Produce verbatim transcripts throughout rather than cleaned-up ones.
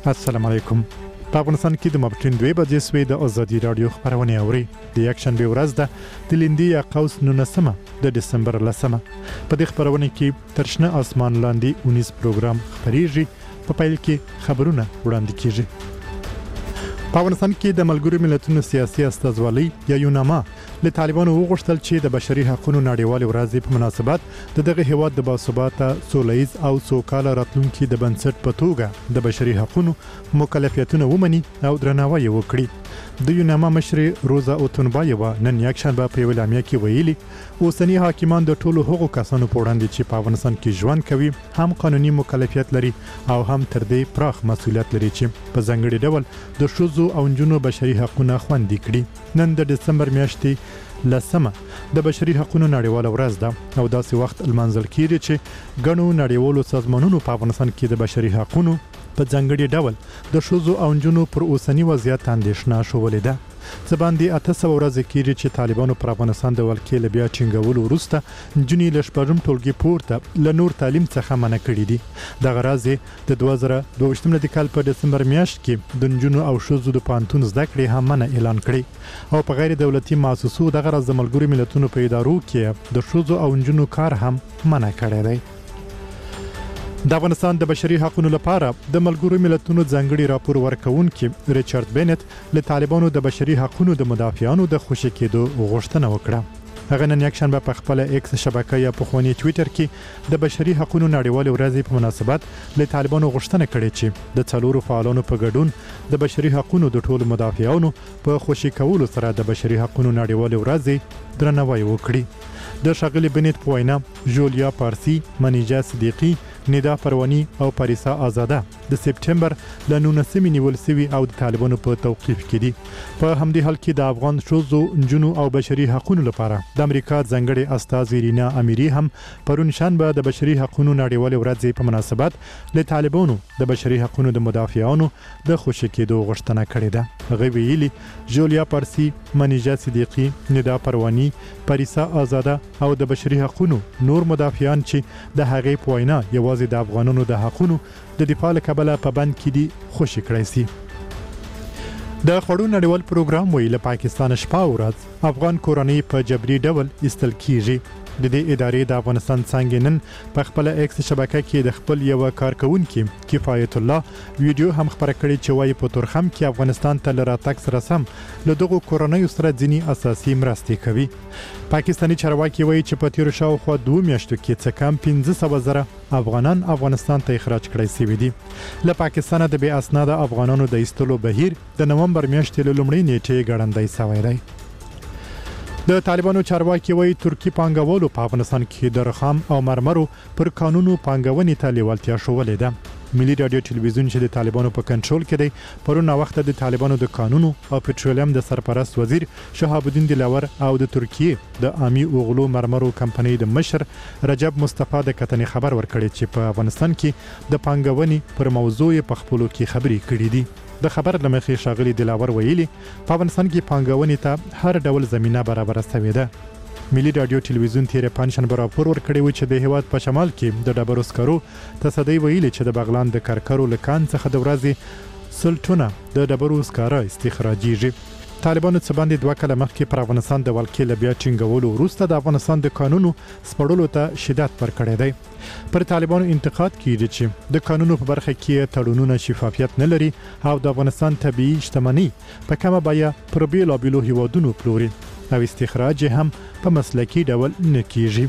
السلام علیکم. په افغانستان کې د ماپښین دوه بجې سوي د ازادي رادیو خبرونه اوري. د یک شنبه ورځ ده د لیندي یا قوس نولسمه د دسمبر لسمه. په دې خبرونه کې ترشنه اسمان لاندې اونیز پروګرام خبريږي. په پیل کې خبرونه وړاندې کیږي. په افغانستان کې د ملګرو ملتونو سیاسي استازولۍ یا یوناما له طالبانو وغوښتل چې د بشري حقوقو نړیوال ورځ په مناسبت د دغه هیواد د باثباته سولهییز او سوکاله راتلونکي د بنسټ په توګه د بشري حقوقو مکلفیتونه ومني او درناوی وکړي. د یوناما مشر روزا اوتونبایوا نن یک شنبه په اعلامیه کې ویلي اوسنی حاکمان د ټولو حقوقو کسانو په وړاندې چې په افغانستان کې ژوند کوي هم قانوني مکلفیت لري او هم تر دې پراخ مسؤلیت لري چې په ځانګړي ډول د ښځو او نجونو بشري حقوقونه خوندي کړي. نن د دسمبر میاشتې لسمه د بشري حقوقو نړیواله ورځ ده او داسې وخت المنځل کیږي چې ګڼو نړیوالو سازمانونو په افغانستان کې د بشري حقوقو په ځانګړي ډول د ښځو او نجونو پر اوسنی وضعیت اندېښنه شولې ده. څه باندې اته سوه ورځې کېږي چې طالبانو پر افغانستان د ولکې له بیا ټینګولو وروسته نجونې له شپږم ټولګي پورته له نور تعلیم څخه منع کړي دي. دغه راز د دوه زره دوه ویشت میلادي کال په دسمبر میاشت کې د نجونو او ښځو د پوهنتون زده کړې هم منع اعلان کړي او په غیر دولتي مؤسسو دغه راز د ملګرو ملتونو په ادارو کې د ښځو او نجونو کار هم منع کړی دی. د افغانستان د بشري حقوقو لپاره د ملګرو ملتونو ځانګړي راپور ورکونکي ریچارډ بینټ له طالبانو د بشري حقوقو د مدافعانو د خوشي کېدو غوښتنه وکړه. هغه نن یک شنبه په خپل ایکس شبکه یا په خوني ټوئیټر کې د بشري حقوقو نړیوال ورځ په مناسبت له طالبانو غوښتنه کړې چې د څلورو فعالانو په ګډون د بشري حقوقو د ټولو مدافعانو په خوشي کولو سره د بشري حقوقو نړیوال ورځ درناوی وکړي. د ښاغلي بنت په وینا جولیا پارسی، منیجا صدیقی، ندا پروانی او پاریسا آزاده د سپټمبر له نولسمې نیول شوي او د طالبانو په توقیف کې دي. په همدې حال کې د افغان ښځو، نجونو او بشري حقوقو لپاره د امریکا ځانګړي استازي رینا امیری هم پرون شنبه د بشري حقوقو نړیوال ورځ په مناسبت له طالبانو د بشري حقوقو د مدافعانو د خوشي کېدو غوښتنه کړې ده. هغه ویلي جولیا پارسی، منیجا صدیقی، ندا پروانی، پاریسا آزاده او د بشري حقوقو نور مدافعان چې د هغې په وینا یوازې د افغانانو د حقوقو د دفاع له کبله په بند کې دي خوشي کړی سي. د خوړو نړیوال پروګرام ویل له پاکستان شپه ورځ افغان کورنۍ په جبري ډول ایستل کیږي. د دې ادارې د افغانستان څنګه نن په خپل ایکس شبکه کې د خپل یو کارکونکي کفایت الله ویډیو هم خبره کړې چې وايي په تورخم کې افغانستان ته لراتک سره سم له دغه کورنۍ سره ځینی اساسي مرستې کوي. پاکستاني چارواکي وایي چې په تیر شاوخوا دوه میاشتو کې څه کم پنځه سوه زره افغانان افغانستان ته اخراج کړی شوي دي. له پاکستانه د بې اسناده افغانانو د ایستلو بهیر د نومبر میاشتې له لومړۍ نیټې ګړندی شوی دی. د طالبانو چارواکي وایي ترکی پانګوالو په افغانستان کې د رخام او مرمرو پر قانونو پانګونې ته لیوالتیا ښولې ده. ملي رادیو ټلویزیون چې د طالبانو په کنټرول کې دی پرون وخت د طالبانو د قانونو او پټرولیم د سرپرست وزیر شهاب الدین دلاور او د ترکیه د امي اوغلو مرمرو کمپنۍ د مشر رجب مصطفی د کتنې خبر ورکړی چې په افغانستان کې د پانګونې پر موضوع په خپلو کې خبرې کړې دي. د خبر لمخې ښاغلي دلاور ویلي په افغانستان کې پانګونې ته هر ډول زمینه برابره شوې ده. ملي رادیو ټلویزیون تیر پنځشنبه راپور ورکړی و چې د هیواد په شمال کې د ډبرو سکرو تصدۍ ویلي چې د بغلان د کرکرو لکان څخه د ورځې سلټونه د ډبرو سکاره استخراجیږي. طالبانو څه باندې دوه کاله مخکې پر افغانستان د ولکې له بیا ټینګولو وروسته د افغانستان د قانونو سپړلو ته شدت ورکړی دی. پر طالبانو انتقاد کیږي چې د قانونو په برخه کې تړونونه شفافیت نه لري او د افغانستان طبیعي شتمنۍ په کومه بیه پر بیلابیلو هیوادونو پلوري او استخراج هم په مسلکي ډول نه کیږي.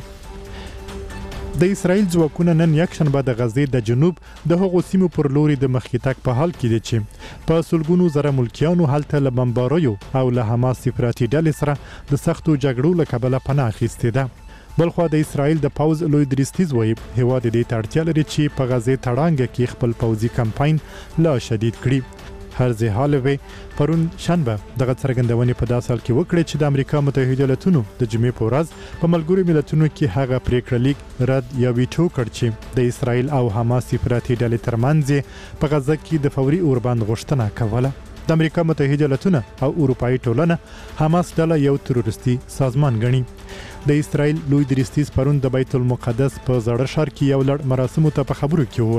د اسرائیل ځواکونه نن یک شنبه د غزې د جنوب د هغو سیمو پر لوري د مخکې تګ په حال کې دي چې په سلګونو زره ملکیانو هلته له بمباریو او له حماس افراطي ډلې سره د سختو جګړو له کبله پناه اخیستې ده. بلخوا د اسرائیل د پوز لوی دریستیز وایي هیواد دې ته اړتیا لري چې په غزې تړانګه کې خپل پوځي کمپاین لا شدید کړي. هرزي هالوی پرون شنبه دغه څرګندونې په داسې حال کې وکړې چې د امریکا متحده ایالاتونو د جمعې په ورځ په ملګرو ملتونو کې هغه پریکړه لیک رد یا ویټو کړ چې د اسرائیل او حماس افراطي ډلې ترمنځ په غزه کې د فوري اوربند غوښتنه کوله. د امریکا متحده ایالاتونه او اروپایي ټولنه حماس ډله یو تروریستي سازمان ګڼي. د اسرائیل لوی دریستیز پرون د بیت المقدس په زړه ښار کې یو لړ مراسمو ته په خبرو کې وویل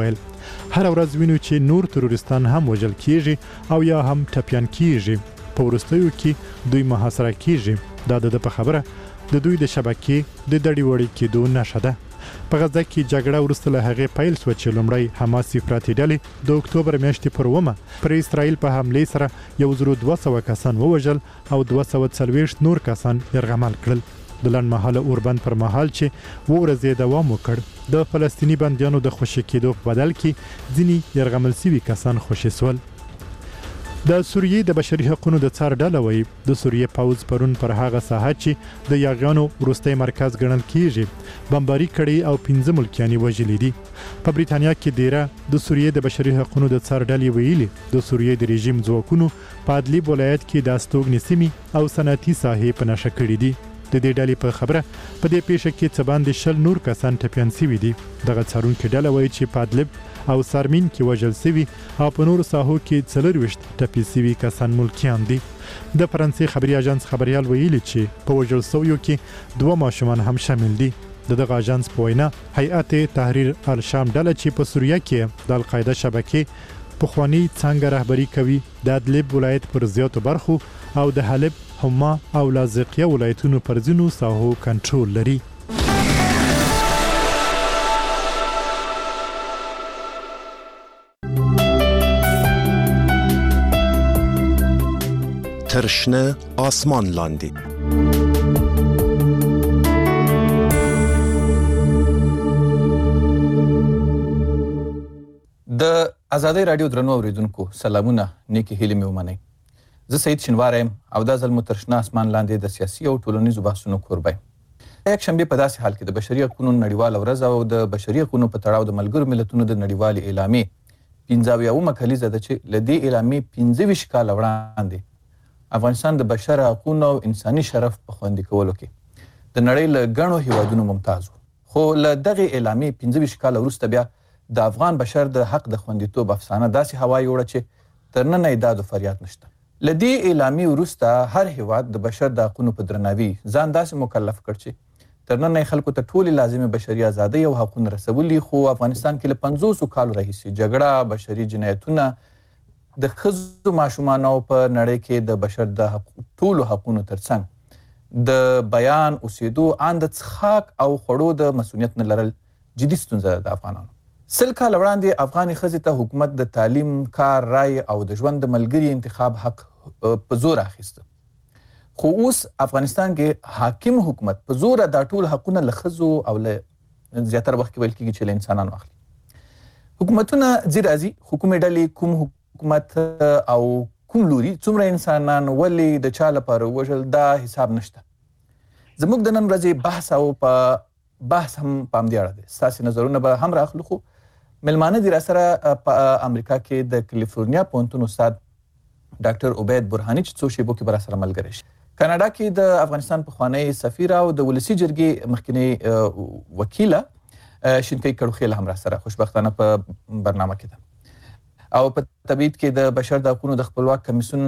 هر ورځ وینو چې نور تروریستان هم وژل کیږي او یا هم ټپیان کیږي په وروستیو کې دوی محاصره کیږي دا د په خبره د دوی د شبکې د دړي وړي کېدو نښه ده په غزه کې جګړه وروسته له هغې پیل شوه چې لومړی حماس افراطي ډلې د اکتوبر میاشتې پر اوومه پر اسرائیل په حملې سره یو زر دوه سوه کسان ووژل او دوه سوه څلوېښت نور کسان یرغمل کړل د لنډمهاله اوربند پر مهال چې اووه ورځې دوام وکړ د فلسطیني بندیانو د خوشي کېدو په بدل کې ځینې یرغمل شوي کسان خوشي سول د سوریې د بشري حقوقو د څار ډله وایي د سوریې پوځ پرون پر هغه ساحه چې د یاغیانو وروستی مرکز ګڼل کیږي بمباري کړي او پنځه ملکیان وژلي دي په بریتانیا کې ډیره د سوریې د بشري حقوقو د څار ډلې ویلي د سوریې د رژیم ځواکونو په ادلیب ولایت کې د استوګنې سیمې او صنعتي ساحې په نښه کړي دي د دې ډلې په خبره په دې پیښه کې څه باندې شل نور کسان ټپیان شوي دي دغه څارونکي ډله وایي چې په ادلب او سارمین کې وژل شوي او په نورو ساحو کې څلرویشت ټپي شوي کسان ملکیان دي د فرانسې خبري اژانس خبريال ویلي چې په وژل شویو کې دوه ماشومان هم شامل دي د دغه اژانس په وینا هیئت تحریر الشام ډله چې په سوریه کې د القاعده شبکې پخوانی څنګه رهبری کوي د ادلب ولایت پر زیاتو برخو او د حلب حما او لاذقیه ولایتونو پر ځینو ساحو کنټرول لري ترشنه آسمان لاندې د آزادۍ رادیو درنو اوریدونکو سلامونه نیکی هیلې مې ومنئ زه سید شینوار یم او دا ځل مو ترشنه آسمان لاندې د سیاسي او ټولنیزو بحثونو کوربه یم یک شنبې په داسې حال کې د بشري حقوقو نړیواله ورځ او د بشري حقوقو په تړاو د ملګرو ملتونو د نړیوالې اعلامیې پنځه اویاومه کلیزه ده چې له دې اعلامیې پنځه ویشت کاله وړاندې افغانستان د بشر حقوقو او انساني شرف په خوندي کولو کې د نړۍ له ګڼو هیوادونو ممتاز و خو له دغه اعلامیې پنځه ویشت کاله وروسته بیا د افغان بشر د حق د خوندیتوب افسانه داسې هوا یوړه چې تر ننه یې داد و فریاد نشته له دې اعلامیې وروسته هر هیواد د بشر د حقوقو په درناوي ځان داسې مکلف کړ چې تر ننه خلکو ته ټولې لازمي بشري ازادۍ او حقوق رسولي خو افغانستان کې له پنځوسو کالو راهیسې جګړه بشري جنایتونه د ښځو ماشومانو په نړۍ کې د بشر د ټولو حقونو ترڅنګ د بیان اوسېدو ان د څښاک او خوړو د مسؤلیت نه لرل جدي ستونزه ده د افغانانو سل کاله وړاندې افغاني ښځې ته حکومت د تعلیم کار رای او د ژوند د ملګري انتخاب حق په زور اخیسته خو اوس افغانستان کې حاکم حکومت په زور دا ټول حقونه له ښځو او له زیاتره وخت کې ویل کېږي چې له انسانانو اخلي حکومتونه ځي راځي حکومي ډلې کوم حکومت او کوم لوري څومره انسانان ولې د چا لپاره وژل دا حساب نشته زموږ د نن ورځې بحث او په بحث هم په همدې اړه دی ستاسې نظرونه به هم راخلو خو ملمانه دي راسره په امریکا کې د کلیفورنیا پوهنتون استاد ډاکټر عبید برهاني چې څو شیبو کې به راسره ملګری شي کاناډا کې د افغانستان پخوانی سفیر او د ولسي جرګې مخکنی وکیله شینکۍ کړوخیل هم راسره خوشبختانه په برنامه کې ده او په تبعید کې د بشر د حقوقو د خپلواک کمیسیون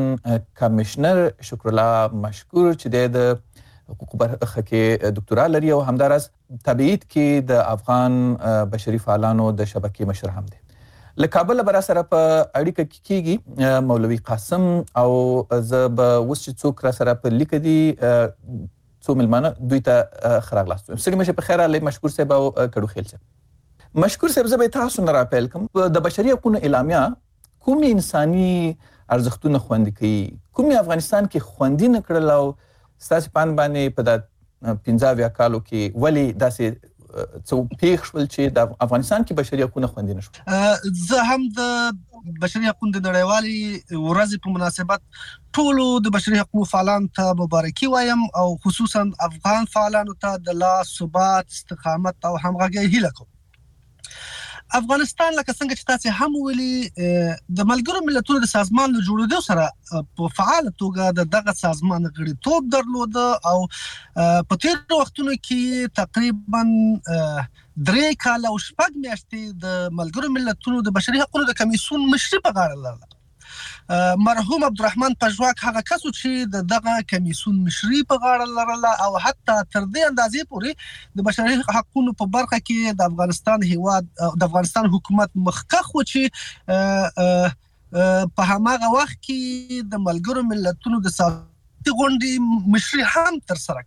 کمشنر شکر الله مشکور چې د حقوقو برخه کې دکتورا لري او همدارس تبعید کې د افغان بشري فعالانو د شبکې مشر هم دی له کابل به راسره په اړیکه کې کېږي مولوي قاسم او زه به اوس چې څوک راسره په لیکه دي څو مېلمانه دوی ته ښه راغلاست وایم ستړي مه شئ په خیر راغلی مشکور صاحب او کړوخیل صاحب مشکور صاحب زه به تاسو نه راپیل کوم د بشري حقوقو اعلامیه کوم انساني ارزښتونه خوندي کوي کوم افغانستان کې خوندي نه کړل او ستاسو پان باندې په د پنځه اویا کالو کې ولې داسې څه پیښ شول چې د افغانستان کې بشري حقوقونه خوندي نه شول زه هم د بشري حقوقو د نړیوالې ورځې په مناسبت ټولو د بشري حقوقو فعالانو ته مبارکي وایم او خصوصا افغان فعالانو ته د لا ثبات استقامت او همغږۍ هیله کوم افغانستان لکه څنګه چې تاسو هم ویلي د ملګرو ملتونو د سازمان له جوړېدو سره په فعال توګه د دغه سازمان غړیتوب درلوده او په تېرو وختونو کې تقریبا درې کاله او شپږ میاشتې د ملګرو ملتونو د بشري حقوقو د کمیسیون مشري په غاړه لرله مرحوم عبدالرحمن پژواک هغه کس چې د دغه کمیسون مشري په غاړه لرله او حتی تر دې اندازې پورې د بشري حقوقو په برخه کې د افغانستان هیواد د افغانستان حکومت مخکخ و چې په هماغه وخت کې د ملګرو ملتونو د ساتي غونډې مشري هم تر سره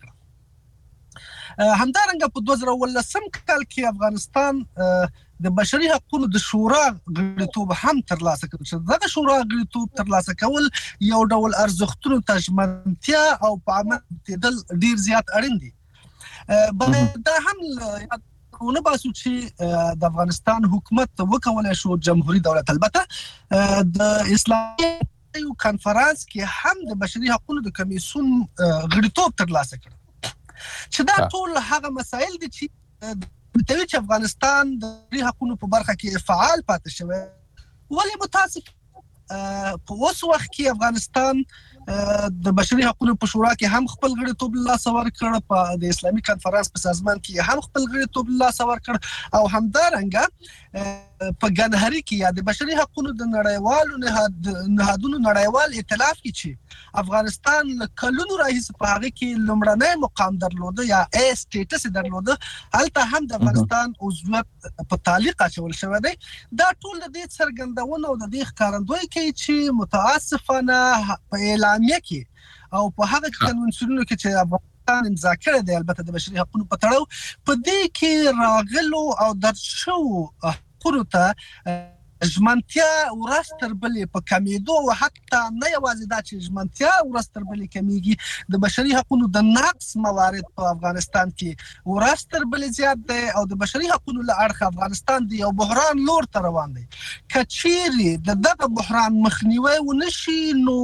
کړه. همدارنګه په دوه زره اوولسم کال کې افغانستان د بشري حقوقو د شورا غړیتوب هم ترلاسه کړ چې دغه شورا غړیتوب ترلاسه کول یو ډول ارزښتونو ته ژمنتیا او په عمل کېدل ډیر زیات اړین دي. دا هم ونه باسو چې د افغانستان حکومت وکولای شو جمهوریت دولت البته د اسلامي کانفرنس کې هم د بشري حقوقو د کمیسون غړیتوب ترلاسه کړ چې دا ټول هغه مسایل دي چې متوي چې افغانستان د بشري حقوقو په برخه کې فعال پاتې شوی. ولې متاسف په اوس وخت کې افغانستان د بشري حقوقو په شورا کې هم خپل غړیتوب له لاسه ورکړ، په د اسلامي کانفرنس په سازمان کې هم خپل غړیتوب له لاسه ورکړ او همدارنګه په ګنهري کې یا د بشري حقوقو د نړیوالو نهادونو نړیوال ائتلاف کې چې افغانستان له کلونو راهیسې په هغه کې لومړنی مقام درلوده یا ای سټیټس درلوده، هلته هم د افغانستان عضویت په تعلیق اچول شوی دی. دا ټول د دې څرګندونه او د دې ښکارندویي کوي چې متاسفانه په اعلامیه کې او په هغه کنوانسیونونو کې چې افغانستان امضا کړی دی البته د بشري حقوقو په تړاو، په دې کې راغلو او درج شوو حقوقو ته ژمنتیا ورځ تر بلې په کمیدو او حتی نه یوازې دا چې ژمنتیا ورځ تر بلې کمیږي، د بشري حقوقو د نقص موارد په افغانستان کې ورځ تر بلې زیات دی او د بشري حقوقو له اړخه افغانستان د یو بحران لور ته روان دی. که چیرې د دغه بحران مخنیوی ونشي نو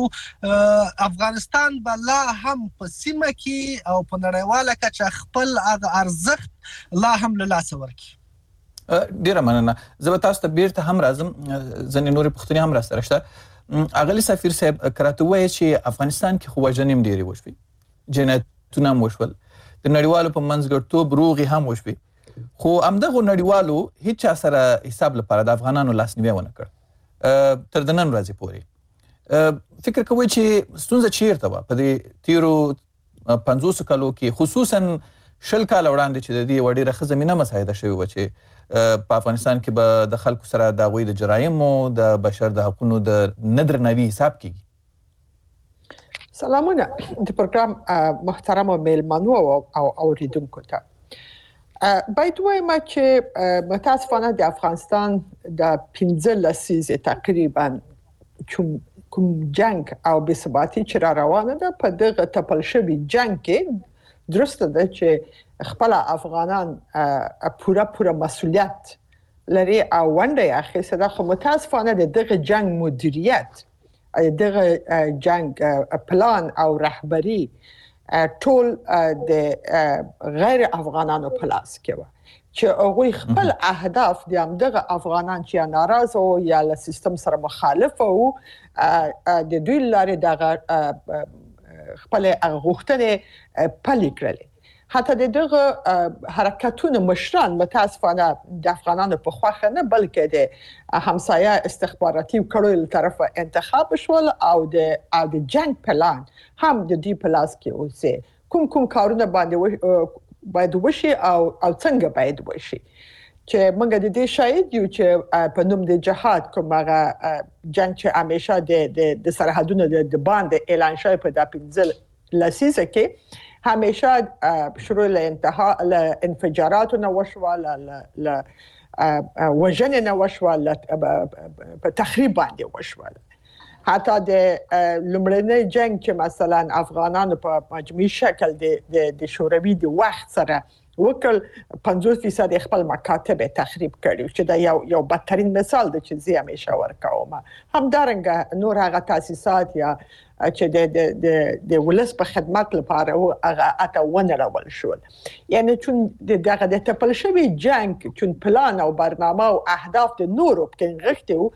افغانستان به لا هم په سیمه کې او په نړیواله کچه خپل هغه ارزښت لا هم له لاسه ورکړي. ډیره مننه. زه به تاسو ته بیرته هم راځم، ځینې نورې پوښتنې هم راسره شته. اغلې سفیر صاحب کراته وایي چې افغانستان کې خو وژنې هم ډېرې وشوې، جنایتونه هم وشول، د نړیوالو په منځګړیتوب روغې هم وشوې، خو همدغو نړیوالو هیڅ چا سره حساب لپاره د افغانانو لاسنیوی ونه کړ تر د نن ورځې پورې. فکر کوئ چې ستونزه چیرته وه په دې تیرو پنځوسو کالو کې، خصوصا شل کاله وړاندې چې د دې یوه ډېره ښه زمینه مساعده شوې وه چې په افغانستان کې به د خلکو سره د هغوی د جرایمو د بشر د حقونو د نه درناوي حساب کیږي. سلامونه د پروګرام محترم میلمنو او اوریدونکو ته. باید وایم چې متاسفانه د افغانستان د پنځه لسیزې تقریبا کوم جنگ او بې ثباتي چې را روانه ده، په دغه تپل شوي جنگ کې درسته ده چې خپل افغانان پوره پوره مسؤلیت لري او ونډه یې اخیسته ده، خو متاسفانه د دغه جنگ مدیریت، دغه جنگ پلان او رهبری ټول د غیر افغانانو په لاس کې وه چې هغوی خپل اهداف د همدغه افغانان چې ناراضه وو یا له سیستم سره مخالفه وو د دوی له لارې دغه خپل غوښتنې پلي کړلې. حتی دغه حرکتونه مشران متاسفانه د افغانانو په خوښه نه بلکې د همسایه استخباراتي کړو له طرفه انتخاب شول او د او د جنگ پلان هم د دې په لاس کې اوسه. کوم کوم کارونه باندې باید وشي او او څنګه باید وشي چې موږ د دې شاهد یو چې په نوم د جهاد کوم هغه جنگ چې همیشه د د سرحدونو د باندې اعلان شوی په د پنځه لسیزه کې همیشه شروع له انتها له انفجارات نه وشوه، له وژنې نه وشوه، په تخریب باندې وشوه. حتی د لومړني جنگ چې مثلا افغانانو په مجموعي شکل د د شوروي د وخت سره وکړ، پنځوس فیصد خپل مکاتب تخریب کړي چې دا یو یو بدترین مثال دی چې زه همیشه ورکوم. همدارنګه نور هغه تاسیسات یا چې د د د ولس په خدمت لپاره هغه اته ونه راول شول، یعنی چون دغه د تپل شوی جنگ چون پلان او برنامه او اهداف د نورو په نغښتو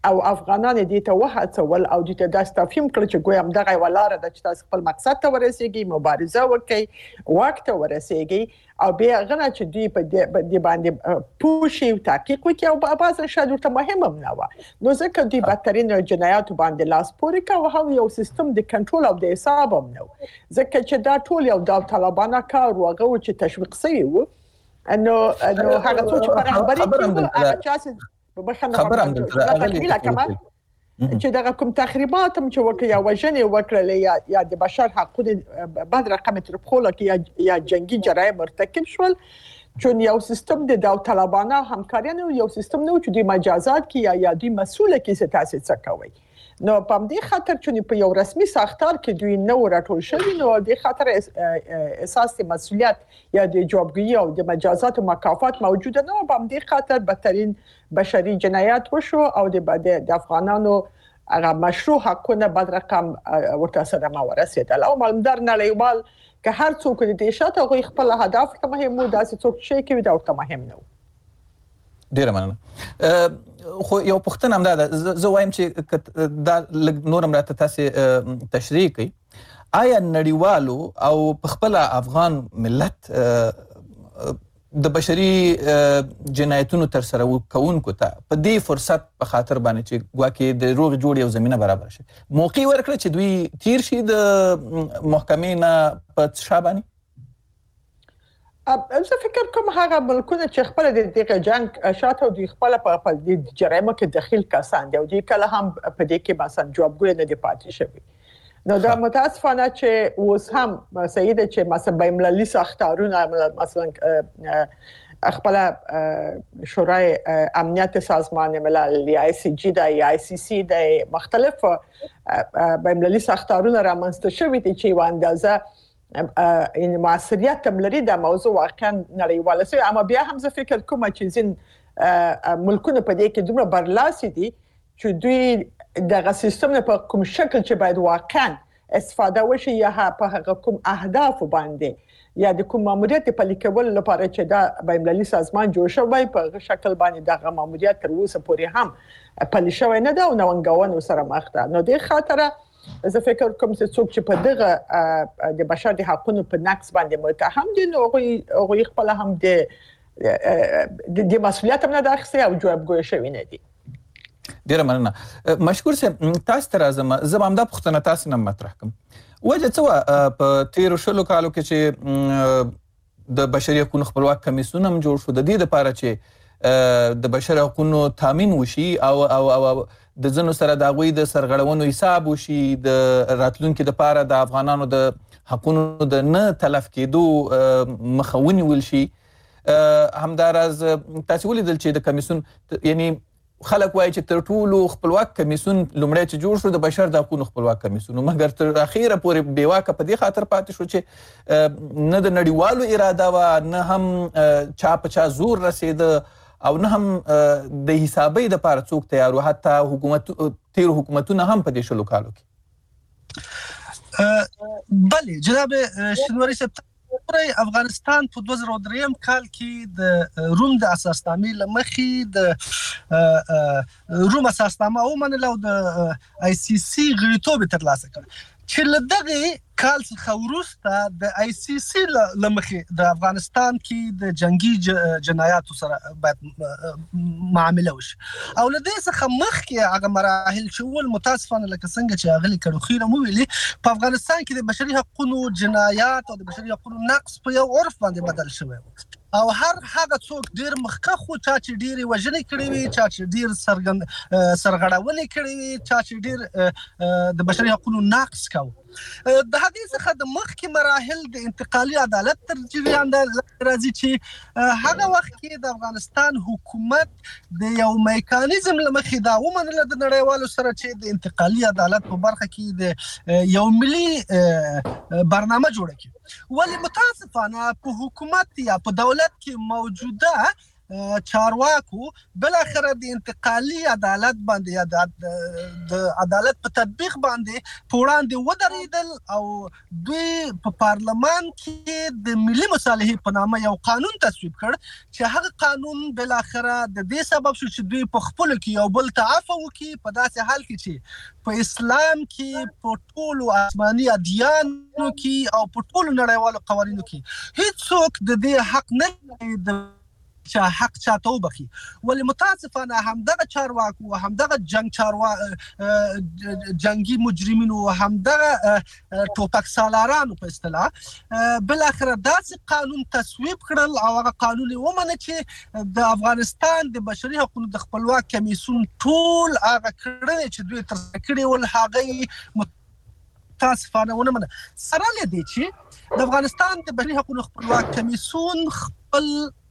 او افغانان دې ته وهڅول او دې ته د استفهام کړ چې ګویا همدغه ولاره د چې تاسو خپل مقصد ته ورسیږي مبارزه وکړي وخت ورسیږي او بیا غنا چې دوی په دې باندې پوښي او تحقیق وکړي او بعض شاید ورته مهم هم نه و نو ځکه دوی بدترین جنایات باندې لاس پورې کوي او یو سیستم د کنټرول او د حساب هم نه ځکه چې دا ټول یو د طالبانو کار وغه چې تشویق شوی و انه انه هغه څه چې خبرې کوي هغه چاسه خبر هم دلته چې دغه کوم تخریبات هم چې وکړي یا وژنې وکړل یا یا د بشر حقوقو بعد رقم تر خپل کې یا جنگي جرایم مرتکب شول چون یو سیستم د داوطلبانه همکاریانو یو سیستم نو چې د مجازات کې یا یا د مسؤل کې څه تاسو څه کوي نو په دې خاطر چې په یو رسمي ساختار کې دوی نو راټول شوی نو د خاطر اساس د مسؤلیت یا د جوابګویی او د مجازات او مکافات موجوده نه په دې خاطر بدترین بشري جنایات وشو او د افغانانو هغه مشروع حقونه بد رقم ورته صدمه ورسېدل او مالدار نړیوال که هر څوک د شاته غوښ خپل هدف ته مهم و داسې څوک شي کوي دا ورته مهم نه ډیره مننه خو یو پوښتنه هم ده زه وایم چې دا نور هم راته تاسو تشریح کوي آیا نړیوالو او په خپل افغان ملت د بشري جنایتونو تر سره کوونکو ته په دې فرصت په خاطر باندې چې ګواکې د روغ جوړ یو زمينه برابر شي موقع ورکړي چې دوی تیر شي د محکمې نه په شاباني زه فکر کوم هغه ملکونه چې خپل د دغه جنگ شاته دوی خپل په دې جرایمو کې داخل کسان دی او دوی کله هم په دې کې مثلا جوابګوی نه دی پاتې شوی نو دا متاسفانه چې اوس هم سیده چې مثلا بین‌المللي ساختارونه مثلا خپل شورای امنیت سازمان ملل یا آی سی جی دا یا آی سی سی دا مختلف بین‌المللي ساختارونه رامنځته شوي دي چې واندازه این معاصریت هم لري دا موضوع واقعا نړیواله سوی اما بیا هم زه فکر کوم چې ځین ملکونه په دې کې دومره برلاسي دي چې دوی دغه سیستم په کوم شکل چې باید واقعا استفاده وشي یا په هغه کوم اهداف باندې یا د کوم ماموریت په لیکول لپاره چې دا بین‌المللي سازمان جوړ شوی په شکل باندې دغه ماموریت تر اوسه پورې هم پلي شوی نه ده او نوښتونو سره مخ ده نو د خاطره زه فکر کوم چې څوک چې په دغه د بشر د حقوقو په نقض باندې متهم دي نو هغوی خپل هم د د مسؤلیت هم نه اخیستي او جوابګوی شوی نه دي ډیره مننه مشکور سه تاسو ته راځم زه به همدا پوښتنه تاسو نه مطرح کوم وجه څه په تیرو شلو کالو کې چې د بشري حقوقو خپلواک کمیسیون هم جوړ شو د دې لپاره چې د بشري حقوقو تامین وشي او او او د ځنو سره د غوي د سرغړونو حساب وشي د راتلونکو د لپاره د افغانانو د حقوقو د نه تلف کېدو مخاوني ولشي همدارز تاسو ولیدل چې د کمیسیون یعنی خلک وایي چې تر ټولو خپلواک کمیسیون لومړی چې جوړ شو د بشر د حقوقو خپلواک کمیسیون مګر تر اخیره پورې بیواکه په دې خاطر پاتې شو چې نه د نړیوالو اراده و نه هم چا په چا زور رسید او نه هم د حسابي د لپاره څوک تیار و حتی حکومت تیر حکومتونه هم په دې شلو کالو کې بله جناب شنواری صاحب افغانستان په دوه زره درې کال کې د روم د اساسنامې لمخې د روم اساسنامه ومنله او د آی سی سی غړیتوب ترلاسه کړ چې له دغه کال څخه وروسته د آی سی سی لمخې د افغانستان کې د جنگي جنایاتو سره باید معامله وشي او له دې څخه مخکې هغه مراحل چې ول متاسفانه لکه څنګه چې اغلی کړو خیره مو ویلي په افغانستان کې د بشري حقوقو جنایات او د بشري حقوقو نقض په یو عرف باندې بدل شوی او هر هغه څوک ډیر مخکخ خو چا چې ډیر وژنې کړې وي چا چې ډیر سرګن سرغړونې کړې وي چا چې ډیر د بشري حقوقو نقض کاوه د هغې څخه د مخکې مراحل د انتقالي عدالت تر جریان راځي چې هغه وخت کې د افغانستان حکومت د یو میکانیزم له مخې دا ومنله د نړیوالو سره چې د انتقالي عدالت په برخه کې د یو ملي برنامه جوړه کړي ولې متاسفانه په حکومت یا په دولت کې موجوده چارواکو بل اخر د انتقالي عدالت باندې یا د عدالت په تطبیق باندې پوراندې ودرېدل او دوی په پارلمان کې د ملي مصالحې په نامه یو قانون تصویب کړ چې هغه قانون بل اخر د دې سبب شو چې دوی په خپل کې یو بل تعافو وکړي په داسې حال کې چې په اسلام کې په ټولو آسماني ادیانو کې او په ټولو نړیوالو قوانینو کې هیڅوک د دې حق نه لري چې حق چاته وبخي ولې متاسفانه همدغه چارواکو همدغه جنگ چاروا جنگي مجرمینو همدغه ټوپک سالارانو په اصطلاح بل اخر داسې قانون تصویب کړل او هغه قانون ومنه چې د افغانستان د بشري حقوقو د خپلواک کمیسیون ټول هغه کړنې چې دوی ترسره کړې ول هغه متاسفانه ونه منه سره لدی چې د افغانستان د بشري حقوقو خپلواک کمیسیون خپل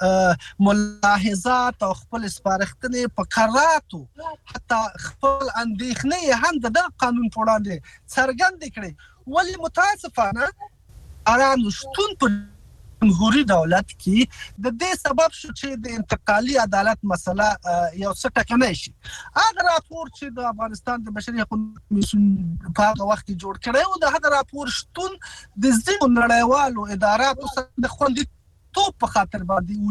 ملاحظات او خپل سپارښتنې په قراتو حتی خپل اندېښنې هم د قانون په وړاندې څرګندې کړې ولې متاسفانه ارام شتون په جمهوریت دولت کې د دې سبب شو چې د انتقالي عدالت مسله یو څه ټکنۍ شي هغه راپور چې د افغانستان د بشري حقوقو کمیسیون په هغه وخت کې جوړ کړی و د هغه راپور شتون د ځینو نړیوالو اداراتو سره د خوندیتوب په خاطر باندې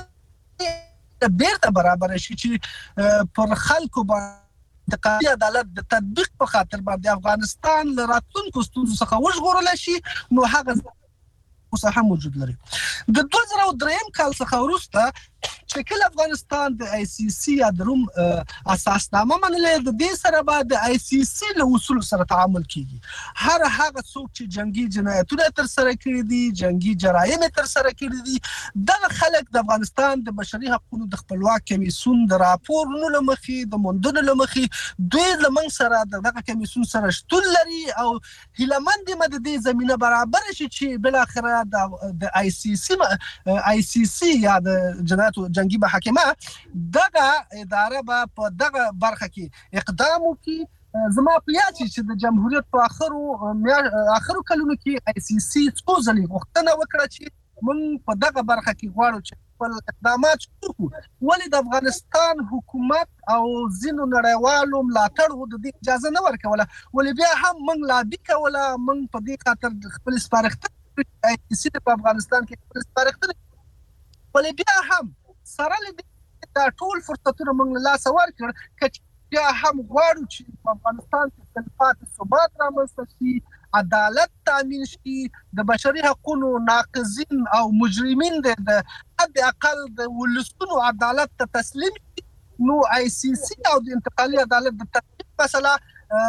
وجود بیرته برابر شي چې پر خلکو باندې انتقالي عدالت د تطبیق په خاطر باندې افغانستان له راتلونکو ستونزو څخه وژغورل شي نو هغه اوس هم موجود لري د دوه زره درې کال څخه وروسته چې کله افغانستان د آی سی سی یا د روم اساسنامه منلې د دې سره به د آی سی سی له اصول سره تعامل کیږي هر هغه څوک چې جنگي جنایتونه تر سره کړي دي جنگي جرایم تر سره کړي دي دغه خلک د افغانستان د بشري حقوقو د خپلواک کمیسیون د راپورونو لمخې د موندنو لمخې دوی لمن سره دغه کمیسیون سره شتون لري او هیلمند د دې زمينه برابر شي چې بل اخر د آی سی سی آی سی سی یا د جنایت جنگي محکمه دغه اداره به په دغه برخه کې اقدام وکړي زما په یاد چې د جمهوریت په اخرو اخرو کلونو کې آی سی سی څو ځلې غوښتنه وکړه چې موږ په دغه برخه کې غواړو چې خپل اقدامات وکړو ولې د افغانستان حکومت او ځینو نړیوالو ملاتړ د دې اجازه نه ورکوله ولې بیا هم موږ لابي کوله موږ په دې خاطر خپل سپارښتنې آی سی سی په افغانستان کې خپل سپارښتنې ولې بیا هم سره لدې دا ټول فرصتونه موږ له لاسه ورکړ چې بیا هم غواړو چې په افغانستان کې تلپاتې ثبات رامنځته شي عدالت تامین شي د بشري حقوقو ناقضین او مجرمین د حد اقل د ولسونو عدالت ته تسلیم شي نو آی سی سی او د انتقالي عدالت د تطبیق مسله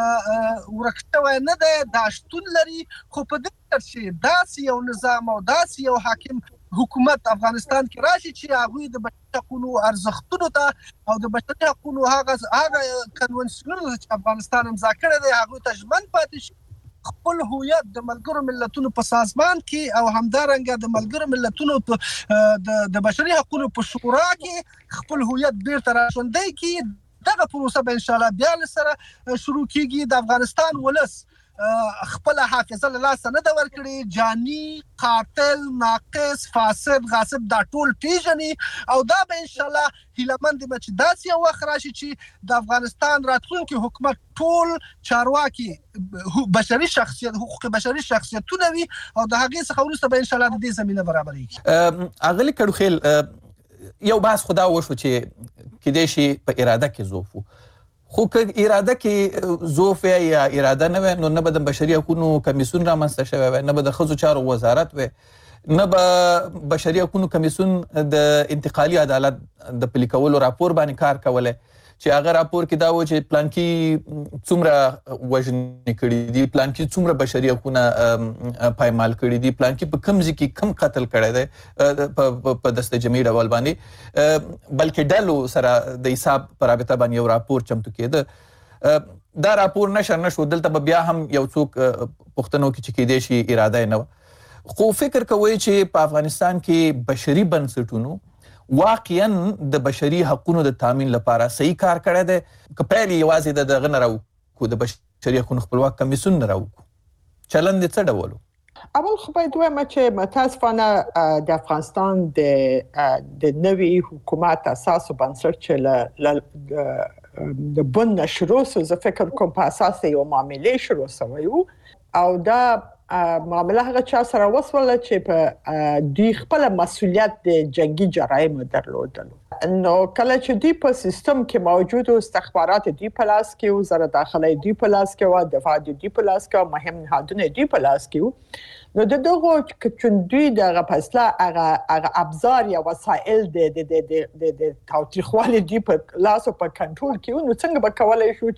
ورکشتوی نه ده دا شتون لري خو په دې تر چې داسې یو نظام او داسې یو حاکم حکومت افغانستان کې راشي چې هغه د بشري حقوقو ارزښتونو ته او د بشري حقوقو هغه هغه کنونسیونونو چې افغانستان امضا کړی دی هغه ته ژمن پاتې شي خپل هویت د ملګرو ملتونو په سازمان کې او همدارنګه د ملګرو ملتونو په د بشري حقوقو په شورا کې خپل هویت بیرته راژوندی کړي دغه پروسه به ان شاء الله بیا سره شروع کیږي د افغانستان ولس خپل حافظه له لاسه نه دا ورکړي جاني قاتل ناقص فاسد غاصب دا ټول پیژني او دا به ان شاء الله هیلمند مچ داسې یو وخت راشي چې د افغانستان راتلونکي حکومت ټول چارواکي بشري شخصیت حقوق بشري شخصیتونه وي او د هغې څخه وروسته به ان شاء الله د دې زمینه برابرېږي. اغلی کډوخیل یو بحث خدا وشو چې کېدای شي په اراده کې ضعف خو که اراده کې ضعف یا اراده نه وي نو نه به د بشري حقوقو کمیسیون رامنځته شوی وي نه به د ښځو چارو وزارت وي نه به بشري حقوقو کمیسیون د انتقالي عدالت د پلي کولو راپور باندې کار کولی چې هغه راپور کې دا و چې پلانکي څومره وژنې کړي دي پلانکي څومره بشري حقوقونه پایمال کړي دي پلانکي په کوم ځای کې کم قتل کړی دی په دسته جمعي ډول باندې بلکې ډلو سره د حساب په رابطه باندې یو راپور چمتو کېده دا راپور نشر نه شو دلته به بیا هم یو څوک پوښتنه وکړي چې کېدای شي اراده یې نه وه خو فکر کوئ چې په افغانستان کې بشري بنسټونو واقعا د بشري حقوقو د تامین لپاره صحیح کار کړی دی که پیل یوازې د دغه نه راوکړو د بشري حقوقو خپلواک کمیسیون نه راوکړو چلند یې څه ډول و؟ اول خو باید وایم چې متاسفانه د افغانستان د د نوي حکومت اساس او بنسټ چې د بن شروع سو زه فکر کوم په اساس یو معاملې شروع شوی او دا معامله هغه چا سره وسوله چې په دوی خپل مسولیت د جنگي جرایم درلودل. نو کله چې دوی په سیستم کې موجود او استخبارات دوی په لاس کې او زره داخلي دوی په لاس کې او دفاع دوی په لاس کې او مهم نهادونه دوی په لاس کې نو د دغه چې دوی دغه فیصله هغه هغه ابزار یا وسایل د د د د د تاوتریخوالي دوی په لاس او په کنټرول کې نو څنګه به کولای شو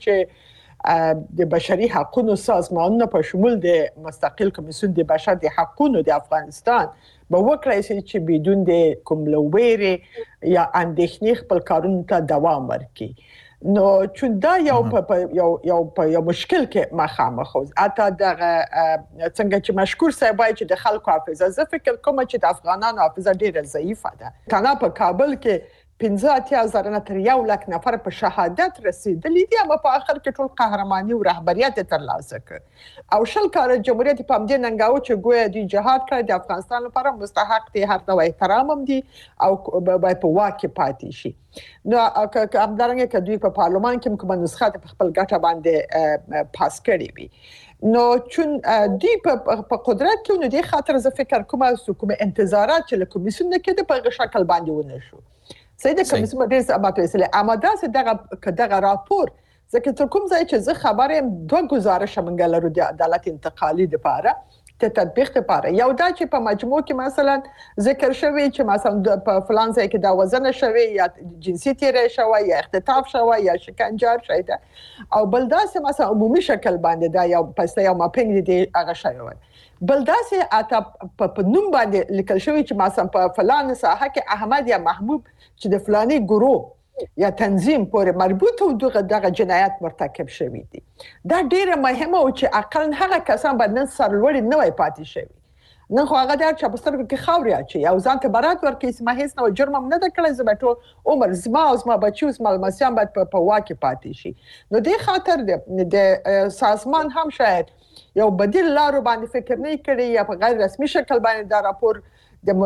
چې د بشري حقوقو سازمانونو په شمول د مستقل کمیسیون د بشر د حقوقو د افغانستان به وکړای چې بدون د کوم لویری یا اندېښنې خپل کارونه ته دوام ورکړي. نو چون دا یو په یو یو په یو مشکل کې مخامخ خو اته دغه څنګه چې مشکور صاحب چې د خلکو حافظه زه فکر کوم چې د افغانانو حافظه ډیره ضعیفه ده. کنا په کابل کې پنځه اتیا زره نه تر یو لک نفر په شهادت رسیدلی دي اما په اخر کې ټول قهرماني او رهبریت ترلاسه کړ او شل کال جمهوریت په همدې ننګاو چې ګویا دی جهاد کړ د افغانستان لپاره مستحق دي هر ډول احترام هم دي او باید په واکه پاتې شي. نو که همدارنګه که دوی په پارلمان کې کومه نسخه په خپل ګټه باندې پاس کړي وي نو چون دوی په قدرت کې نو د خاطر زه فکر کوم چې کوم انتظارات چې له کمیسیون نه کېده په شکل باندې ونه شو. سیده کمیسیون ډیر څه ماته اماده سه دغه دغه راپور ځکه تر کوم ځای چې زه خبرم دوه گزارش منګل لرو د عدالت انتقالي لپاره ته تطبیق لپاره یو دا چې په مجموع کې مثلا ذکر شوی چې مثلا په فلان ځای کې دا وزن شوی یا جنسي تیری شوی یا اختطاف شوی یا شکنجه شوی او بل دا چې مثلا عمومي شکل باندې دا یو پسته یو ماپینګ دی هغه شوی بل دا چې اته په نوم باندې لیکل شوی چې مثلا په فلان ساحه کې احمد یا محبوب چې د فلاني ګروه یا تنظیم پورې مربوط او دغه دغه جنایت مرتکب شوی دي. دا ډیره مهمه او چې عقل هغه کسان باندې سرلوړي نه وای پاتې شوی نن خو هغه د چاپسترګو کې خاوري اچي او ځان ته برات ورکړي چې ما هیڅ نو جرم نه د کړی زبټو عمر زما او زما بچو زما مسیان باید په واکه پاتې شي. نو د خاطر د سازمان هم شاید یو بدیل لارو باندې فکر نه کړي یا په غیر رسمي شکل باندې دا راپور د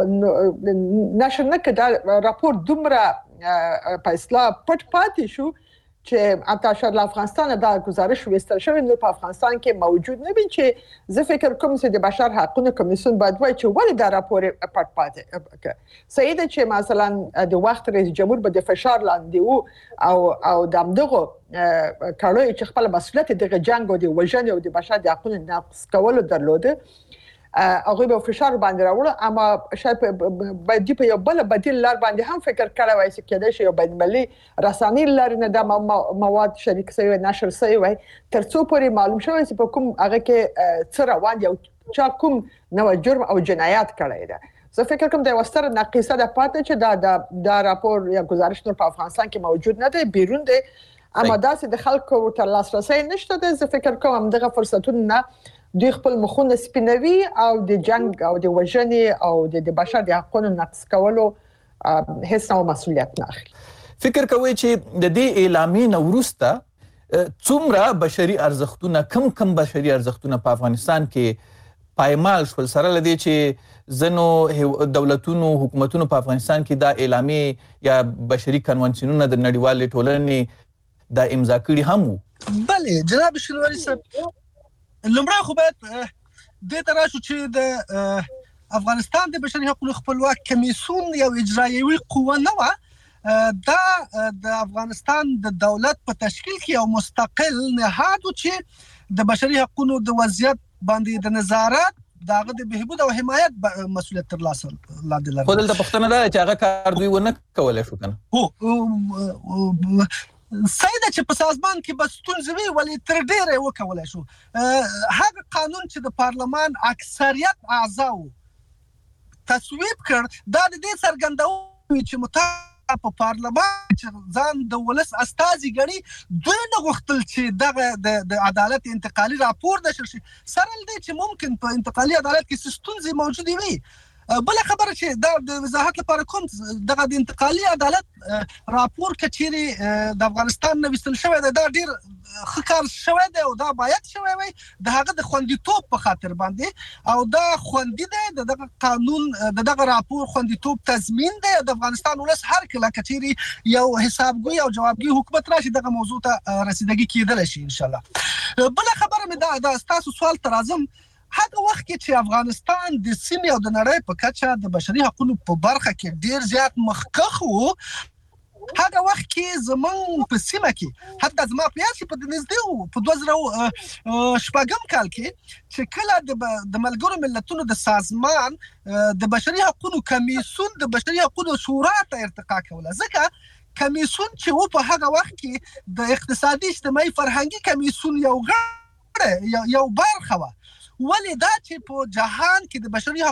نشر نه کړه راپور دومره په اصلاح پټ پاتې شو چې اتاشر افغانستان دا گزارش وستل شوی نو په افغانستان کې موجود نه وي چې زه فکر کوم چې د بشر حقوقو کمیسیون باید وایي چې ولې دا راپور پټ پاتې سید چې مثلا د وخت رئیس جمهور به د فشار لاندې او او د دغه کارو چې خپل مسؤلیت د جنگ او د وژنې او د بشر د حقوقو نقض کولو درلوده هغه به فشار باندې راوړل اما شاید باید په یو بل بدیل لار باندې هم فکر کړی وای چې کېدای شي یو بین المللي رساني لار نه د مواد شریک شوی نشر شوی وای ترڅو پورې معلوم شوی چې په کوم هغه کې څه روان دی او چا کوم نو جرم او جنایت کړی دی. زه فکر کوم د وستر ناقصه د پاتې چې دا د راپور یا گزارش نور په افغانستان کې موجود نه دی بیرون دی اما دا چې د خلکو تر لاسرسي نشته دی. زه فکر کوم دغه فرصتونه نه دوی خپل مخونه سپینوي او د جنگ او د وژنې او د بشر د حقوقو نقض کولو هیڅ نوع مسؤلیت نه اخلي. فکر کوي چې د دې اعلامیې نه وروسته څومره بشري ارزښتونه کم کم بشري ارزښتونه په افغانستان کې پایمال شول سره لدی چې زنو دولتونو حکومتونو په افغانستان کې دا اعلامیې یا بشري کنوانسیونونه د نړیوالې ټولنې د امضا کړي هم وو. بله جناب شنواری صاحب لمړی خو باید دې ته راشو چې د افغانستان د بشري حقوقو خپلواک کمیسیون یو اجرایوي قوه نه وه دا د افغانستان د دولت په تشکیل کې یو مستقل نهاد چې د بشري حقوقو د وضعیت باندې د نظارت داغه د بهبود او حمایت مسؤلیت ترلاسه لاندې لري. خو دلته پوښتنه ده چې هغه کار دوی ونه کولای شو کنه هو سیده چې په سازمان کې بس ستونزې وي ولې تر ډیره وکولای شو هغه قانون چې د پارلمان اکثریت اعضاو تصویب کړ دا د دې څرګندوي چې متعهد په پارلمان چې ځان د ولس استازي ګڼي دوی نه غوښتل چې دغه د عدالت انتقالي راپور نشر شي سره دې چې ممکن په انتقالي عدالت کې ستونزې موجودې وي. بل خبره چې دا د وضاحت لپاره کوم دغه د انتقالي عدالت راپور کچيري د افغانستان نو وستل شوی دا ډیر خکار شوی دی او دا باید شوی وي د هغه د خوندیتوب په خاطر باندې او دا خوندي دی د دغه قانون د دغه راپور خوندیتوب تضمین دی د افغانستان ولس هر کله کچيري یو حسابګوي او جوابګوي حکومت راشي دغه موضوع ته رسیدګي کېدل شي ان شاء الله. بل خبره مې دا د تاسو سوال ترازم هغه وخت کې چې افغانستان د سیمې او د نړۍ په کچه د بشري حقوقو په برخه کې ډیر زیات مخکخ وو هغه وخت کې زمون په سیمه کې حتی زما په یاد په نږدې په دوه زره شپږم کال کې چې کله د ملګرو ملتونو د سازمان د بشري حقوقو کمیسیون د بشري حقوقو شورا ته ارتقا کوله ځکه کمیسیون چې و په هغه وخت کې د اقتصادي اجتماعي فرهنګي کمیسیون یو غړی یو برخه و ولې دا چې په جهان کې د بشري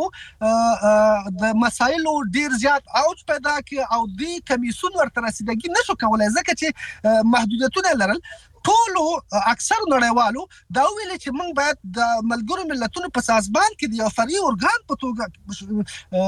حقوقو د مسایلو ډیر زیات اوج پیدا کړ او د کمیسیون ورته رسیدګي نشو کولای ځکه چې محدودیتونه لرل ټولو اکثر نړیوالو دا ویل چې موږ باید د ملګرو ملتونو په سازمان کې د یو فرعي ارګان په توګه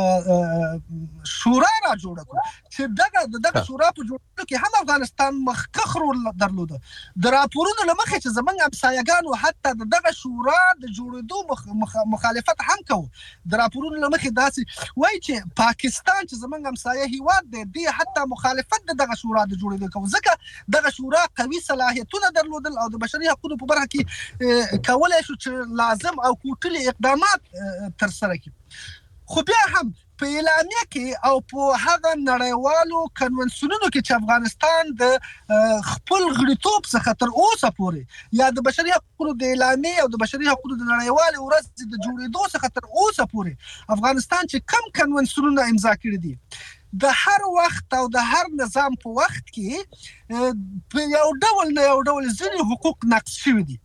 شورا را جوړ کړو چې دغه دغه شورا په جوړولو کې هم افغانستان مخکخ رول درلود د راپورونو لمخې چې زمونږ همسایه‌ګانو حتی دغه شورا د جوړېدو مخالفت هم کوي د راپورونو لمخې داسې وایي چې پاکستان چې زمونږ همسایه هیواد دی دی حتی مخالفت د دغه شورا د جوړېدو کوي ځکه دغه شورا قوي صلاحیتونه درلودل او د بشري حقوقو په برخه کې کولای شو چې لازم او کوټلي اقدامات تر سره کړي خو بیا هم په اعلامیه کې او په هغه نړیوالو کنونسیونونو کې چې افغانستان د خپل غړیتوب څخه تر اوسه پورې یا د بشري حقوقو د اعلامیه او د بشري حقوقو د نړیوالې ورځ د جوړېدو څخه تر اوسه پورې افغانستان چې کم کنونسیونونه امضا کړي دي د هر وخت او د هر نظام په وخت کې په یو ډول نه یو ډول ځینې حقوق نقض شوي دي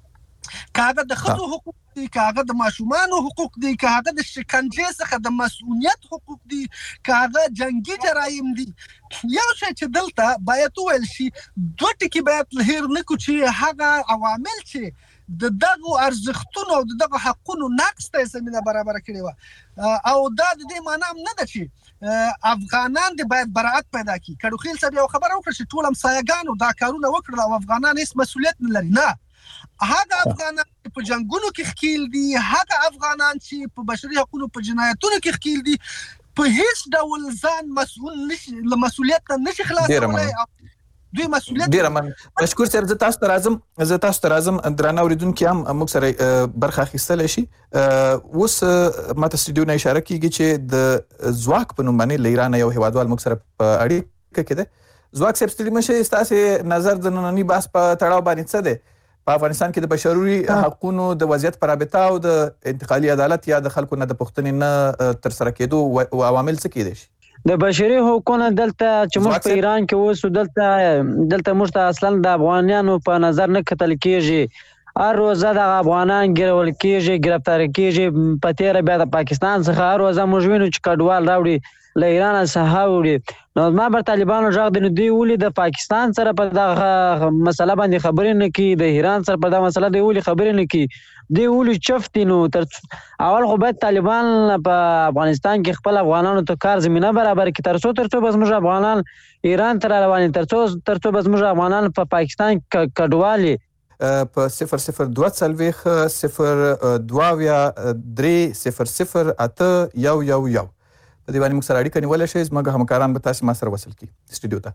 کاغه د ښځو حقوق دي کاغه د ماشومانو حقوق دي کاغه د شکنجې څخه د مسؤلیت حقوق دي کاغه جنگي جرایم دي یو شی چې دلته باید وویل شي دوه ټکي باید هیر نه کړو چې هغه عوامل چې د دغه ارزښتونو او دغه حقونو نقص ته زمينه برابر کړي و او دا د دې معنی نه ده چې افغانان د باید برائت پیدا کړي کډو خیل صاحب یو خبر وکړ چې ټول همسایه‌ګانو دا کارونه وکړل او افغانان هیڅ مسؤلیت نه لري نه هغه افغانان په جنگونو کې ښکیل دي هغه افغانان چې په بشري حقوقو په جنایتونو کې ښکیل دي په هیڅ ډول ځان مسؤل نشي له مسؤلیت نشي خلاصولای دوی مسؤلیت ډیر من مشکور سر زه تاسو ته راځم زه تاسو ته راځم درانه اوریدونکو هم موږ سره برخه اخیستل شي اوس ماته سټډیو نه اشاره کیږي چې د ځواک په نوم باندې لیران یو هیوادوال موږ سره په اړیکه کې ده ځواک سر ستړي مشه تاسو نظر د نننی باس په تړاو باندې څه ده په افغانستان کې د بشري حقوقو د وضعیت پر رابطه او د انتقالي عدالت یا د خلکو نه د پښتنې نه تر سره کېدو او عوامل څه کېدي شي د بشري حقوقو دلته چې موږ په ایران کې اوسو دلته دلته موږ ته اصلا د افغانانو په نظر نه کتل کېږي هر روزه د افغانان ګرول کېږي گرفتار کېږي په تیر بیا د پاکستان څخه هر روزه موږ وینو چې کډوال راوړي له ایران څخه وړي نو ما بر طالبانو ژغ د دوی ولې د پاکستان سره په دغه مسله باندې خبرې نه کوي د ایران سره په دغه مسله دی ولې خبرې نه کوي دی ولې چفتي نو تر اول خو باید طالبان په افغانستان کې خپل افغانانو ته کار زمينه برابر کړي تر څو تر څو بس موږ افغانان ایران ته روان تر څو تر څو بس موږ افغانان په پاکستان کډوالي په صفر صفر دوه څلوېښت صفر دوه اویا درې صفر صفر اته یو یو یو په دې باندې موږ سره اړیکه نیولای شئ زموږ همکاران به تاسو ما سره وصل کړي سټډیو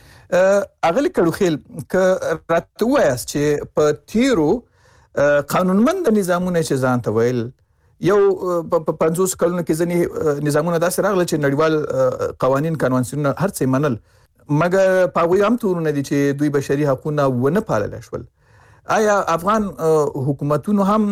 ته اغلی کډو خیل ک راته وایاست چې په تیرو قانونمند نظامونه چې ځان ته ویل یو په پنځوس کلونو کې ځنې نظامونه داسې راغله چې نړیوال قوانین کنوانسیونونه هر څه منل مګر په هغوی هم تورونه دي چې دوی بشري حقونه ونه پاللی شول آیا افغان حکومتونو هم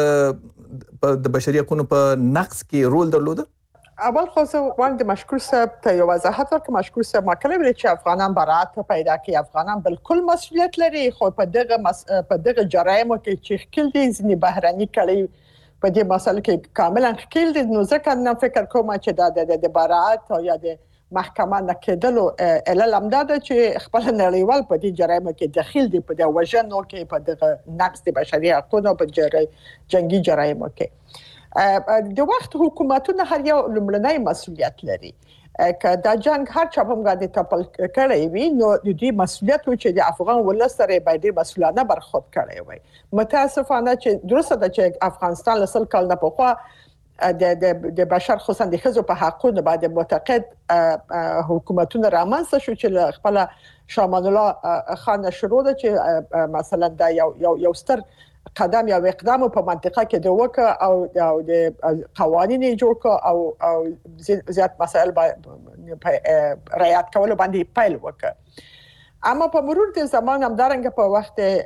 د بشري حقونو په نقض کې رول درلوده؟ اول خو زه غواړم د مشکور صاحب ته یو وضاحت ورکړم مشکور صاحب ما کله ویل چې افغانان برائت پیدا کوي افغانان بالکل مسؤلیت لري خو په دغه مس... په دغه جرایم کې چې خپل دي ځنی بهراني کړي په دې مسله کې کاملا خپل دي نو ځکه نه فکر کوم چې دا د برائت او یا د محکمه نه کېدلو علل هم دا چې خپل نړیوال په دې جرایم کې دخیل دي په د وژنو کې په دغه نقض د بشري حقوقو په جنگي جرایم کې د وخت حکومتونه هر یو لمړنی مسؤلیت لري که دا جنگ هر چا هم غاډي تپل کړی وي نو د دې مسؤلیت و چې د افغان ولس سره باید مسؤلانه برخورد کړی وي. متاسفانه چې درسته ده چې افغانستان لسل کال نه پخوا د د بشر خصوصا د ښځو په حقونو باندې معتقد حکومتونه رامنځته شو چې خپل شامان الله خان شروع ده چې مثلا دا یو یو یو ستر قدم یا اقدام په منطقه کې د وکړه او او د قوانين جوړ کړ او او زیات مسائل په رعایت کولو باندې پیل وکړ. اما په مرور د زمان هم دارنګ په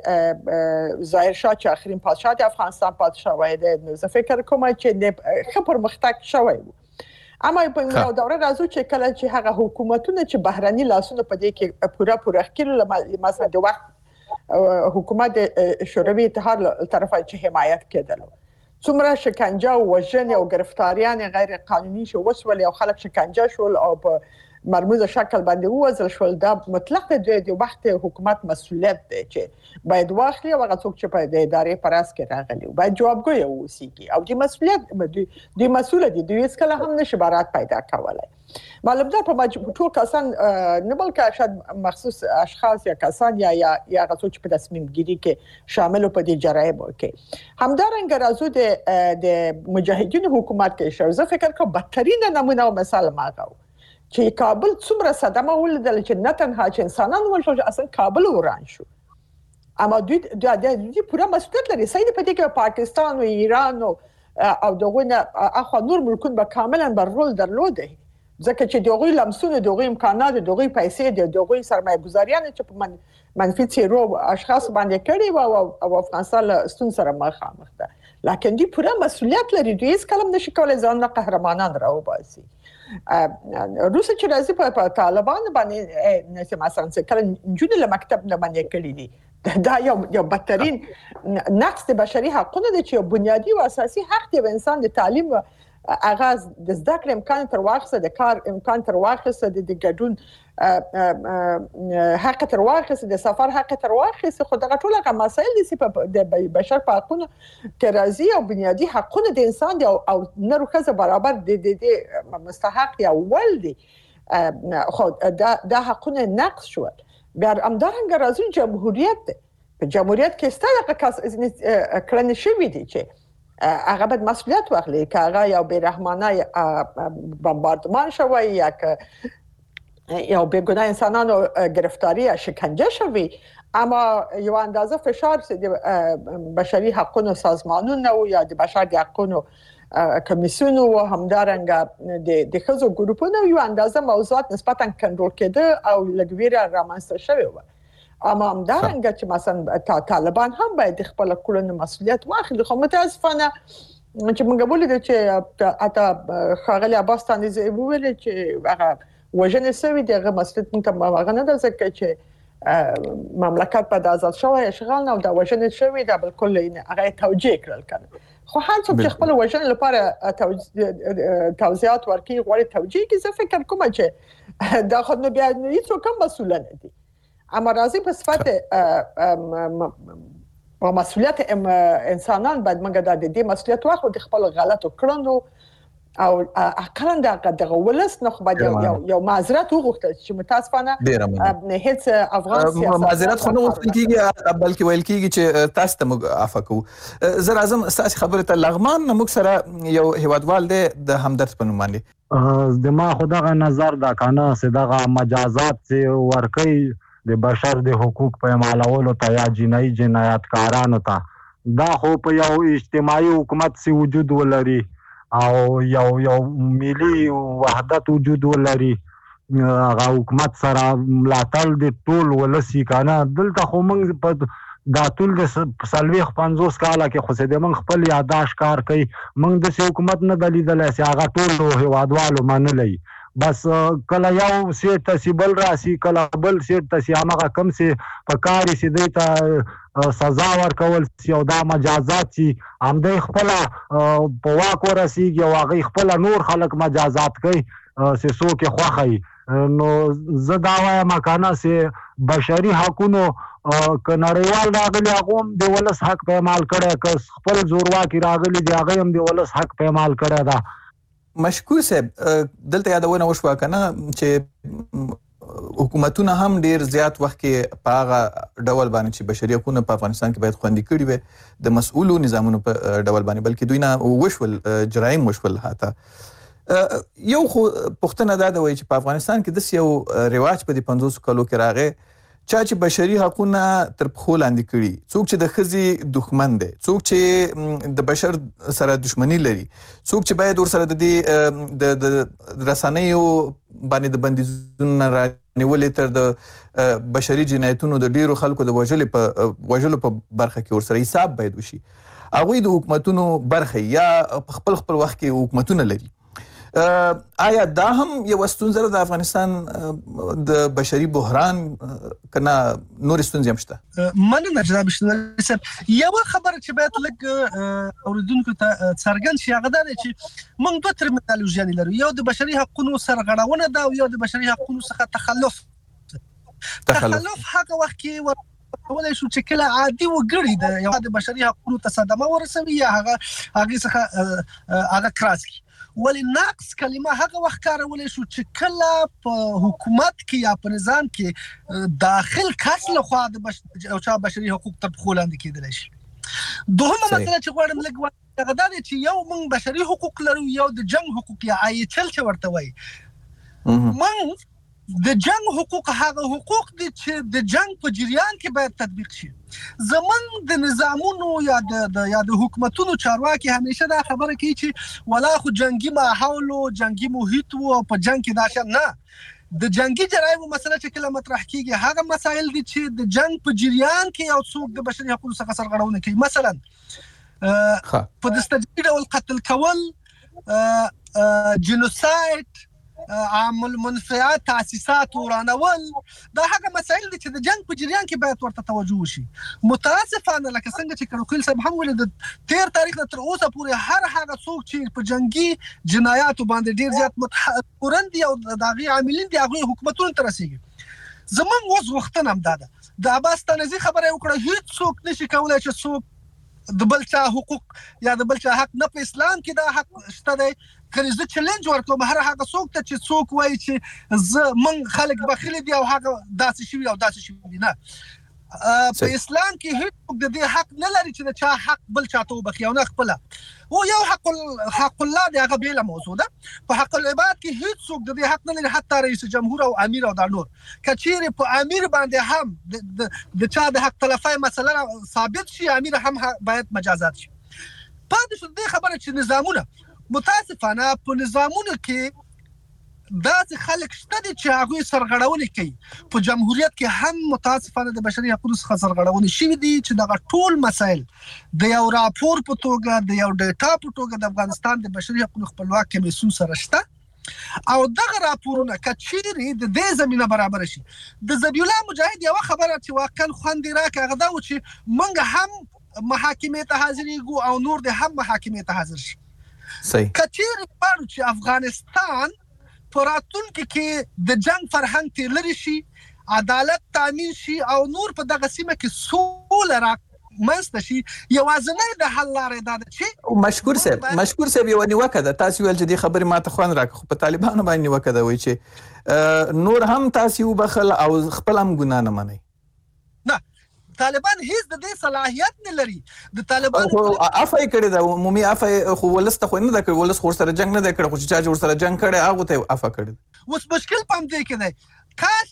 وخت ظاهر شاه چې اخرین پادشاه د افغانستان پادشاه وای د زه فکر کوم چې خبر مختک شوی وو. اما په یو دوره راځو چې کله چې هغه حکومتونه چې بهراني لاسونه په دې کې پوره پوره کړل مثلا د وخت حکومت شوروي اتحاد طرفه چې حمایت کېدل څومره شکنجه او وژنې او گرفتاریان غیر قانوني شو وسول او خلک شکنجه شول او په مرموز شکل باندې وځل شول. دا مطلق د وخت حکومت مسؤلیت دی چې باید واخلي او هغه څوک چې په ادارې پراس کې راغلي باید جوابګوی اوسيږي او د مسؤلیت د مسؤل دي د هیڅ کله هم نشي برات پیدا کولای. معلوم ده په ټول کسان نه بلکې شاید مخصوص اشخاص یا کسان یا یا یا څوک چې په تصمیم ګیری کې شامل په دې جرایم کې همدارنګه راځو د د مجاهدینو حکومت کې شو. زه فکر کوم بدترین نمونه او مثال ماغو چې کابل څومره صدمه ولیدل چې نه تنها چې انسانان ولټول اصلا کابل وران شو. اما دوی د دې پوره مسؤلیت لري سید په دې کې پاکستان او ایران او دغه اخو نور ملکونه به کاملا بر رول درلوده ځکه چې دغه لمسونه دغه امکانات دغه پیسې دغه سرمایه گذاریان چې په من منفي څیرو اشخاص باندې کړي او افغانستان ستون سره مخامخ ده. لکه دې پوره مسؤلیت لري دوی هیڅ کلم نشي کولای ځان نه قهرمانان راوباسي. روسه چې راځي په طالبان باندې نشه مثلا کله جون له مکتب نه باندې کړی دي دا یو یو بدترین نقص د بشري حقوقو د چې بنیادی او اساسي حق دی انسان د تعلیم اغاز د زده کړې امکان تر واخصه د کار امکان تر واخصه د ګډون حق تر واخصه د سفر حق تر واخصه خو دغه ټول هغه مسایل دي چې د بشر په حقوقو کې راځي او بنیادی حقوق د انسان دی او نه روخه برابر د مستحق یا ول دي خو دا د حقوقو نقص شو. بیا همدارنګه راځي جمهوریت په جمهوریت کې ستاسو کس کړنې شوې دي چې هغه باید مسؤلیت واخلي که هغه یو بیرحمانه بمباردمان شوی یا که یو بیگناه انسانانو گرفتاری یا شکنجه شوی اما یو اندازه فشار د بشري حقوقو سازمانونو یا د بشر د حقوقو کمیسیون او همدارنګه د د خزو ګروپونو یو اندازه موضوعات نسبتا کنټرول کېده او لګویره رامنځته شوی و. اما همدارنګه چې مثلا طالبان هم باید خپل کولنو مسؤلیت واخلي. خو متاسفانه چې موږ بولیدو چې اته خاغلی عباس تانیزی وویل چې هغه وژنې سوي دغه مسؤلیت موږ هغه نه ده ځکه چې مملکت په آزاد شوی اشغال نه او د وژنې شوي دا بالکل هغه توجیه کړل کنه. خو هر څوک چې خپل وژنې لپاره توضیحات ورکړي غواړي توجیه کړي. زه فکر کوم چې دا خو نو بیا هیڅوک هم مسؤل نه دي. اما راځي په صفت او مسؤلیت انسانان باید موږ د دې مسؤلیت واخلو د خپل غلطو کړنو او اقلا دغه ولس نه خو باید یو یو معذرت وغوښتل چې متاسفانه هیڅ افغان سیاست معذرت خو نه وغوښتل کیږي بلکې ویل کیږي چې تاسو ته موږ عفو کوو. زه راځم ستاسو خبره ته لغمان موږ سره یو هیوادوال دی د همدرد په نوم باندې د ما خدغه نظر دا کنه صدغه مجازات چې ورکي د بشر د حقوق په عملولو ته یا جنایي جنایتکارانو ته دا خو په یو اجتماعي حکومت سي وجود ولري او یو یو ملي وحدت وجود ولري هغه حکومت سره ملاتړ د ټول ولسی کنه دلته خو موږ په دا ټول د سلويخ پنځوس کاله کې خو سده موږ خپل یاداش کار کوي موږ د حکومت نه دلیدل سي هغه ټول هوادوالو منلای بس کله یو سیټ تسیبل راسي کله بل سیټ تسی هغه کم سي پکاري سي دیته سزا ورکول سي او دا مجازات سي همدې خپل په واک ورسیږي او هغه خپل نور خلک مجازات کوي سي سو کې خوخی نو زه دا وایم کنه چې بشري حقونو که نړیوال راغلي هغه هم د ولس حق پامال کړی، که خپل زورواکي راغلي دي هغه هم د ولس حق پامال کړی ده. مشکور صاحب، دلته یادونه وشوه کنه چې حکومتونه هم ډیر زیات وخت کې په هغه ډول باندې چې بشري حقوق په افغانستان کې باید خوندي کړي وي د مسؤلو نظامونو په ډول باندې، بلکې دوی نه وشول جرایم وشول. حتی یو خو پښتنه دا ده چې په افغانستان کې د یو رواج په دې پنځوس کالو کې راغی چا چې بشري حقوقونه تر پښو لاندې کړي، څوک چې د ښځې دښمن دی، څوک چې د بشر سره دښمني لري، څوک چې باید ورسره د دې د رسنیو باندې د بندیزونو رانیولې تر د بشري جنایتونو د ډیرو خلکو د وژلو په وژلو په برخه کې ورسره حساب باید وشي. هغوی د حکومتونو برخه یا خپل خپل وخت کې حکومتونه لري. آیا دا هم یو ستونزه ده د افغانستان د بشري بحران کنه نور ستونزې هم شته؟ مننه جناب شنواری صاحب. یو خبره چې باید لږ اوریدونکو ته څرګند شي هغه دا دی چې موږ دوه ترمینالوژیانې لرو، یو د بشري حقوقو سرغړونه ده او یو د بشري حقوقو څخه تخلف. تخلف هغه وخت کې ولې شو چې کله عادي وګړي د یو د بشري حقوقو ته صدمه ورسوي یا هغه هغه څخه هغه کراس کی. ولی ناقص کلمه هغه وخت کارولې شو چې کله په حکومت کې یا په نظام کې داخل کس له خوا د بشري حقوق ته پښو لاندې کېدلی شي. دوهمه مسله چې غواړم لږ ووایم هغه دا دی چې یو موږ بشري حقوق لرو، یو د جنګ حقوق یا آی ایچ ال چې ورته وایي. موږ د جنگ حقوق هغه حقوق دي چې د جنگ په جریان کې باید تطبیق شي. زمون د نظامونو یا د یا د حکومتونو چارواکي همیشه دا خبره کوي چې ولا خو جنگي ماحول او جنگي محیط او په جنگ کې داشه نه. د جنگي جرایم مسله چې کله مطرح کیږي هغه مسایل دي چې د جنگ په جریان کې یو څوک د بشري حقوقو څخه سرغړونه کوي. مثلا په دستګیر ډول قتل کول، جنوساید، عامل منفعات تاسیسات ورانول، دا هغه مسایل دي چې د جنگ په جریان کې باید ورته توجه وشي. متاسفانه لکه څنګه چې کروکیل صاحب هم ویل د تیر تاریخ تر اوسه پورې هر هغه څوک چې په جنگي جنایاتو باندې ډیر زیات متحورن دي او د هغې عاملین دي هغوی حکومتونو ته رسیږي. زموږ اوس غوښتنه هم دا ده، د عباس تانزي خبره یې وکړه، هیڅ څوک نشي کولی چې څوک د بل چا حقوق یا د بل چا حق نه په اسلام کې دا حق شته دی. کله زه چیلنج ورکوم هر هغه څوک ته چې څوک وایي چې زه من خلک بخیل دي او هغه داسې شوي او داسې شوي دي، نه. په اسلام کې هیڅ د دې حق نه لري چې د چا حق بل چاته وبخي او نه خپله. او یو حق حق الله دی هغه بیله موضوع ده. په حق العباد کې هیڅ څوک د دې حق نه لري، حتی رئیس جمهور او امیر او دا نور. که چیرې په امیر باندې هم د چا د حق تلفۍ مسله ثابت شي، امیر هم باید مجازات شي. پاتې شو دې خبره چې نظامونه متاسفانه په نظامونو کې داسې خلک شته دي چې هغوی سرغړونې کوي. په جمهوریت کې هم متاسفانه د بشري حقوقو څخه سرغړونې شوي دي چې دغه ټول مسایل د یو راپور په توګه د یو ډیټا په توګه د افغانستان د بشري حقوقو خپلواک کمیسیون سره شته او دغه راپورونه که چیرې د دې زمینه برابره شي. د ذبیح الله مجاهد یوه خبره چې واقعا خوند یې راکړه هغه دا و چې موږ هم محاکمې ته حاضرېږو او نور د هم محاکمې ته حاضر شي. صحیح. که چیرې غواړو چې افغانستان په راتلونکي کې د جنگ فرهنګ ترې لرې شي، عدالت تامین شي او نور په دغه سیمه کې سوله را منځته شي، یوازینۍ د حل لارې دا ده چې مشکور صاحب مشکور صاحب یوه نیوکه ده. تاسو ویل چې دې خبرې ماته خوند راکړه، خو په طالبانو باندې نیوکه ده وایي چې نور هم تاسو وبخل او خپل هم ګناه نه منئ. طالبان هیڅ د دې صلاحیت نه لري. د طالبان خو عفو یې کړې ده، عمومي عفو خو ولس ته خو نه ده کړې، ولس خو ورسره جنګ نه ده کړی، خو چې چا چې ورسره جنګ کړی هغو ته یې عفو کړې ده. اوس مشکل په همدې کې دی، کاش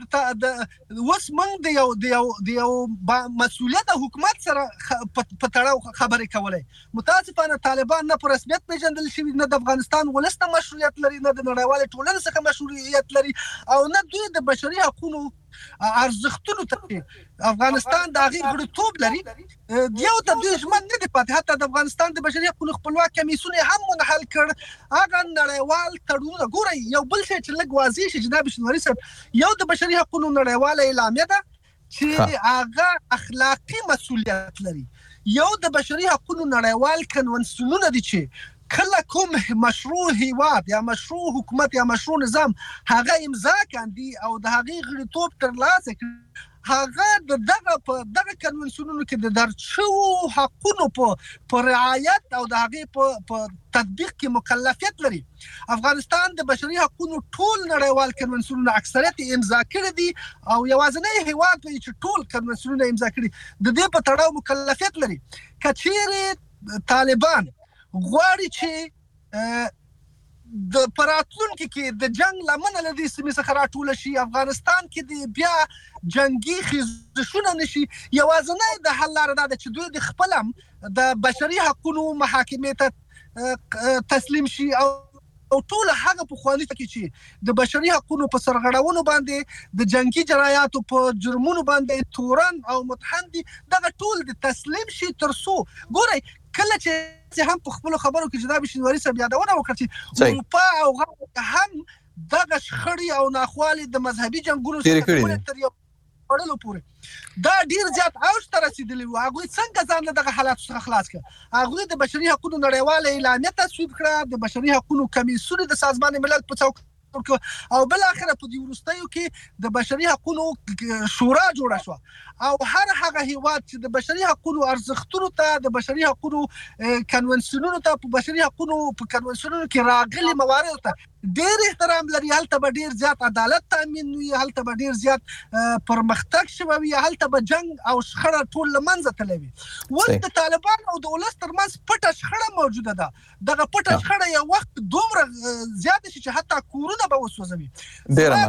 چې اوس موږ د یو د یو د یو مسؤلیت حکومت سره په تړاو خبرې کولی. متاسفانه طالبان نه په رسمیت پیژندل شوي، نه د افغانستان ولس ته مشروعیت لري، نه د نړیوالې ټولنې څخه مشروعیت لري او نه دوی د بشري حقوقو ارزښتونو ته افغانستان د هغې غړیتوب لري. یو ته دوی ژمن نه دي پاتې. حتی د افغانستان د بشري حقوقو خپلواک کمیسیون یې هم منحل کړ. هغه نړیوال تړونونه ګورئ، یو بل شی چې لږ واضح شي جناب شنواري صاحب، یو د بشري حقوقو نړیواله اعلامیه ده چې هغه اخلاقي مسؤلیت لري. یو د بشري حقوقو نړیوال کنونسیونونه دي چې کله کوم مشروع هیواد یا مشروع حکومت یا مشروع نظام هغه امضا کاندي او د هغې غړیتوب ترلاسه کړي هغه د دغه په دغه کنونسیونونو کې د درچو حقونو په رعایت او د هغې په تطبیق کې مکلفیت لري. افغانستان د بشري حقونو ټول نړیوال کنونسیونونه اکثریت امضا کړي دي او یوازینی هیواد دی چې ټول کنونسیونونه امضا کړي د دې په تړاو مکلفیت لري. که چیرې طالبان غواړي چې د پراتلونکو کې د جنگ لمنه له دې سیمې څخه راټوله شي افغانستان کې د بیا جنگي خیزشونه نشي یوازینی د حل لاره دا ده چې دوی د خپل هم د بشري حقونو محاکمې ته تسلیم شي او او ټول هغه په خواني کې چې د بشري حقونو په سرغړونو باندې د جنگي جنایاتو په جرمونو باندې تورن او متهم دي دغه ټول د تسلیم شي ترسو ګورئ کله چې هم په خپل خبرو کې جناب شینواری صاحب یادونه وکړه چې اروپا او غرب هم دغه شخړې او ناخوالې د مذهبي جنګونو څخه تر یو وړلو پورې دا ډیر زیات اوج ته رسیدلی و. هغوی څنګه ځان له دغه حالاتو څخه خلاص کړه؟ هغوی د بشري حقونو نړیواله اعلامیه تصویب کړه، د بشري حقونو کمیسیون د سازمان ملل په څوکۍ او بل اخره په دې وروستیو کې د بشري حقونو شورا جوړه شو او هر هغه هیواد چې د بشري حقونو ارزښتونو ته د بشري حقونو کنونسیونونو ته په بشري حقونو په کنونسیونونو کې راغلي موارد ته ډېر احترام لري، هلته به ډېر زیات عدالت تامین وي، هلته به ډېر زیات پرمختګ شوی وي، هلته به جنګ او شخړه ټول له منځه تللی وي. اوس د طالبان او د ولس ترمنځ پټه شخړه موجوده ده. دغه پټه شخړه یو وخت دومره زیاته شي چې حتی کورونه به وسوځوي. ډېره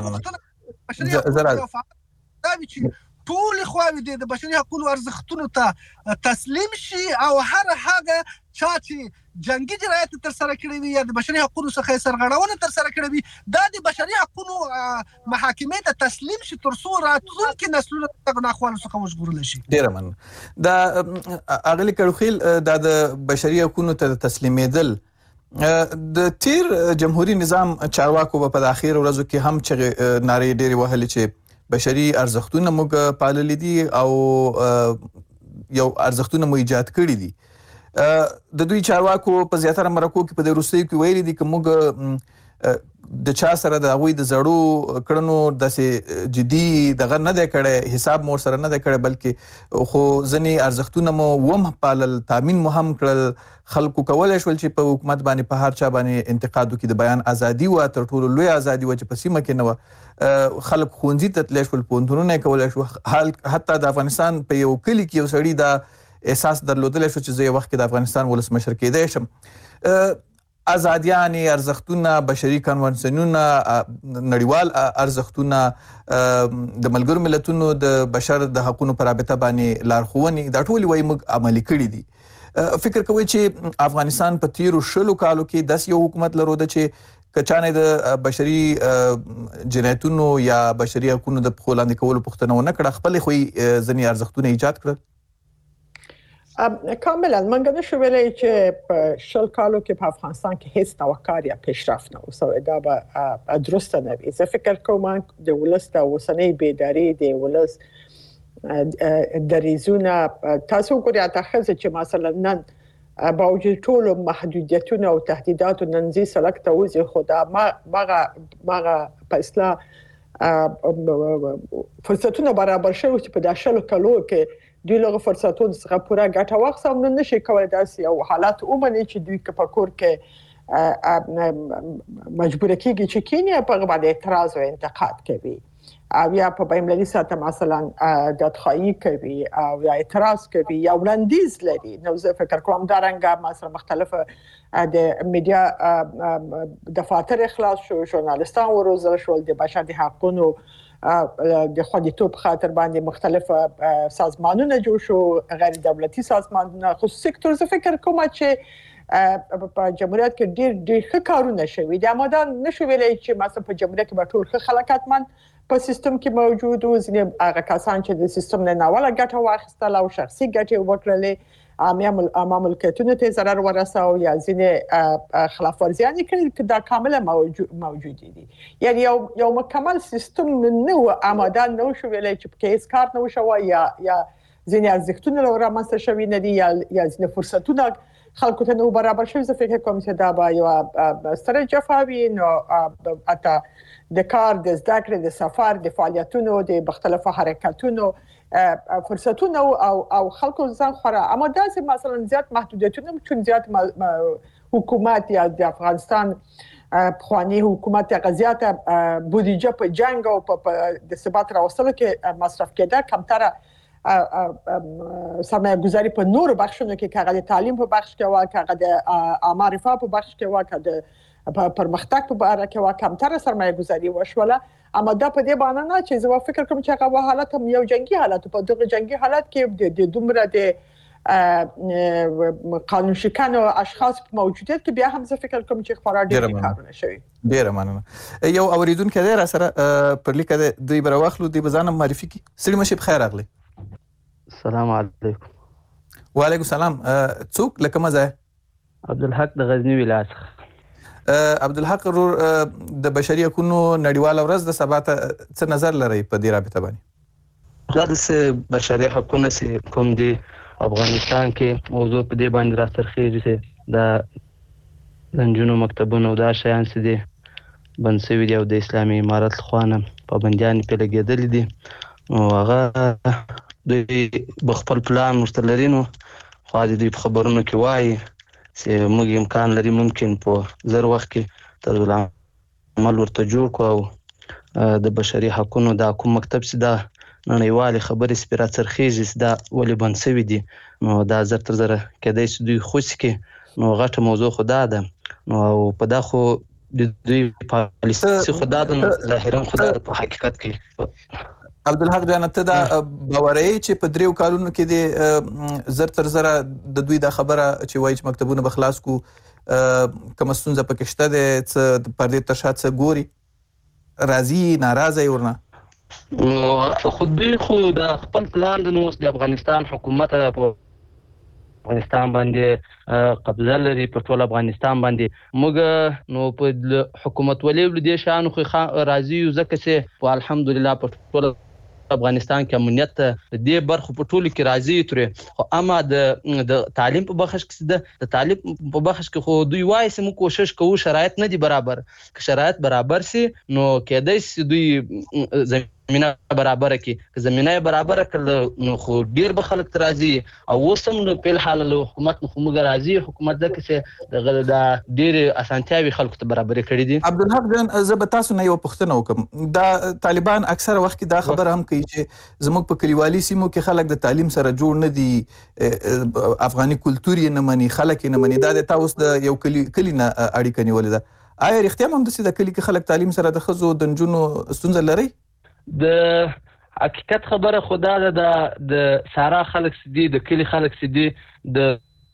مننه. دا وي چې ټول خواوې د بشري حقونو ارزښتونو ته تسلیم شي او هر هغه چا چې جنگي جنایت تر سره کړی وي یا د بشري حقونو څخه سرغړونه تر سره کړی وي دا د بشري حقونو محاکمې ته تسلیم شي ترڅو راتلونکي نسلونه دغه ناخوالو څخه وژغورل شي. ډېره مننه. دا اغلې کړوخیل دا د بشري حقونو ته تسلیمېدل د تیر جمهوریت نظام چارواکو په اخر ورځو کې هم چې نارې ډېرې وهلې چې بشري ارزښتونه موږ پاللي دي او یو ارزښتونه مو ایجاد کړي دي. د دوی چارواکو په زیاتره مرکو کې په دې وروستیو کې ویلي دي چې موږ د چا سره د هغوی د زړو کړنو داسې جدي دغه نه دی کړی، حساب مو ورسره نه دی کړی، بلکې خو ځینې ارزښتونه مو وم پالل، تامین مو هم کړل. خلکو کولی شول چې په حکومت باندې په هر چا باندې انتقاد وکړي. د بیان ازادي وه، تر ټولو لویه ازادي وه چې په سیمه کې نه وه. خلک ښوونځي ته تللی شول، پوهنتونونه یې کولی شو. حتی د افغانستان په یو کلي کې یو سړي دا احساس درلودلی شو چې زه یو وخت کې د افغانستان ولسمشر کېدی شم. ازادیانې، ارزښتونه، بشري کنونسیونونه، نړیوال ارزښتونه، د ملګرو ملتونو د بشر د حقونو په رابطه باندې لارښوونې دا ټولې وایي موږ عملي کړي دي. فکر کوئ چې افغانستان په تیرو شلو کالو کې داسې یو حکومت لرلوده چې که چانه د بشري جنایتونو یا بشري حقونو د پښو لاندې کولو پوښتنه ونه کړه، خپلې خو یې ځینې ارزښتونه ایجاد کړل؟ کاملا منګه نشو ویلی چې په شل کالو کې په افغانستان کې هیڅ ډول کار یا پیشرفت نه و. سو دا به درسته نه وي. زه فکر کوم د ولس د اوسنۍ بیداري د ولس دریځونه تاسو ګورئ اته ښځې چې مثلا نن با وجود ټولو محدودیتونو او تهدیداتو نن زی سړک ته وځي، خو دا مغه مغه په اصلاح فرصتونه برابر شوي چې په دا شلو کالو کې دوی له فرصتونو څخه پوره ګټه واخلي. نو نشي کولای داسې یو حالات ومني چې دوی په کور کې مجبور کیږي چې کینیا په باندې اعتراض او انتقاد کوي او یا په بین‌المللي سطح مثلا دادخواهی کوي او یا اعتراض کوي یا وړاندیز لري. نو زه فکر کوم دا رنګه مثلا مختلفه د میډیا دفاتر اخلاص شو، ژورنالیستان وروزل شول، د بشر د حقونو د خوندیتوب خاطر باندې مختلف سازمانونه جوړ شو، غیر دولتي سازمانونه، خصوصي سکتور. زه فکر کوم چې په جمهوریت کې ډېر ډېر ښه کارونه شوي دي. اما دا نشو ویلی چې مثلا په جمهوریت کې به ټول ښه خلک حتماً په سیستم کې موجود وو. ځینې هغه کسان چې د سیستم نه ناوله ګټه واخیستله او شخصي ګټې وکړلې، عامه ملکیتونو ته ضرر ورساوه یا ځینې خلاف ورزیانې کړي، دا کامله موجودې دي. یعنې یو یو مکمل سیستم نه و. اما دا نه شو ویلی چې پکې هېڅ کار نه و شوی یا یا ځینې ارزښتونه رامنځته شوي نه دي یا یا ځینې فرصتونه خلکو ته نو برابر شوی، زه فکر کوم چې دا به یو ستره جفا وي. نو حتی د کار، د زده کړې، د سفر، د فعالیتونو، د مختلفو حرکتونو فرصتونه او او خلکو ځان خورا. اما داسې مثلا زیات محدودیتونه چون زیات حکومت یا د افغانستان پخوانی حکومت یا غزیات بودجه په جنگ او په د ثبات راوستلو کې مصرف کېده، کمتره سرمایه گذاری په نور بخشونو کې، که هغه د تعلیم په بخش کې و، که هغه د عامه رفاه په بخش کې و، که د پرمختګ په اړه کې و، کمتره سرمایه گذاری وشوله. اما دا په دې باندې نه چې زه فکر کوم چې هغه حالت هم یو جنگي حالت، په دغه جنگي حالت کې د دومره د قانون شکنو اشخاص موجودیت کې بیا هم زه فکر کوم چې خورا ډېر کارونه شوي. ډېره مننه. یو اوریدونکی دی را سره پر لیکه دی، دوی به راواخلو، دوی به ځان هم معرفي کړي. ستړي مه شئ، بخیر راغلی. السلام علیکم. وعلیکم السلام. څوک له کومه ځایه؟ عبدالحق د غزني ولایت څخه. عبدالحق ورور، د بشري حقونو نړیواله ورځ د سبا ته څه نظر لرئ په دې رابطه باندې؟ دا د بشري حقونو چې کوم دي افغانستان کې موضوع په دې باندې راڅرخېږي چې د نجونو مکتبونه او دا شیان چې دي بند شوي دي او د اسلامي امارت لخوا نه پابندیانې پرې لګېدلې دي، نو هغه دوی به خپل پلان ورته لري، نو خو دوی په خبرونو کې وایي چې موږ امکان لري ممکن په زر وخت کې طرز العمل ورته جوړ کړو او د بشري حقونو دا کوم مکتب چې دا نړیوالې خبرې چې پرې راڅرخېږي چې دا ولې بند شوي دي، نو دا زر تر زره کېدی چې دوی خوشي کړي. نو غټه موضوع خو دا ده، نو او په دا خو د دوی پالیسي خو دا ده، ظاهرا خو دا په حقیقت کې. عبدالحق جانه، ته دا باوري چې په دریو کالونو کې د زر تر زره د دوی دا خبره چې وایي چې مکتبونه به خلاص کو، کومه ستونزه پکې شته دی، څه د پردې تر شا څه ګوري، راضي ناراضه یې ورنه؟ نو خو دوی خو د خپل پلان د نو د افغانستان حکومت په افغانستان باندې قبضه لري، په ټول افغانستان باندې. موږ نو په حکومت ولې دې شان خو راضي یو، ځکه چې په الحمدلله په ټول افغانستان کې امنیت د دې برخو په ټولو کې راضي ترې. خو اما د د تعلیم په بخش کې د تعلیم په بخش کې خو دوی وایي چې موږ کوشش کوو، شرایط نه دي برابر. که شرایط برابر سي نو کېدای شي دوی زمینه برابر کړي. که زمینه برابر کړل نو خو ډیر به خلک راضي، او اوس هم نو په حال له حکومت نو موږ راضي، حکومت ځکه چې دغه د ډیر اسانتیاوي خلکو ته برابر کړي دي. عبدالحق جان، زه به تاسو نه یو پوښتنه وکم. دا طالبان اکثر وخت دا خبره هم کوي چې زموږ په کلیوالي سیمو کې خلک د تعلیم سره جوړ نه دي، افغاني کلتور یې نه مني، خلک یې نه مني. دا د تاسو د یو کلی کلی نه اړیکه نیولې ده. آیا رښتیا هم د کلی کې خلک تعلیم سره د ښځو د نجونو ستونزه لري؟ د حقیقت خبره خدا ده، د سارا خلک سدي، د کلی خلک سدي، د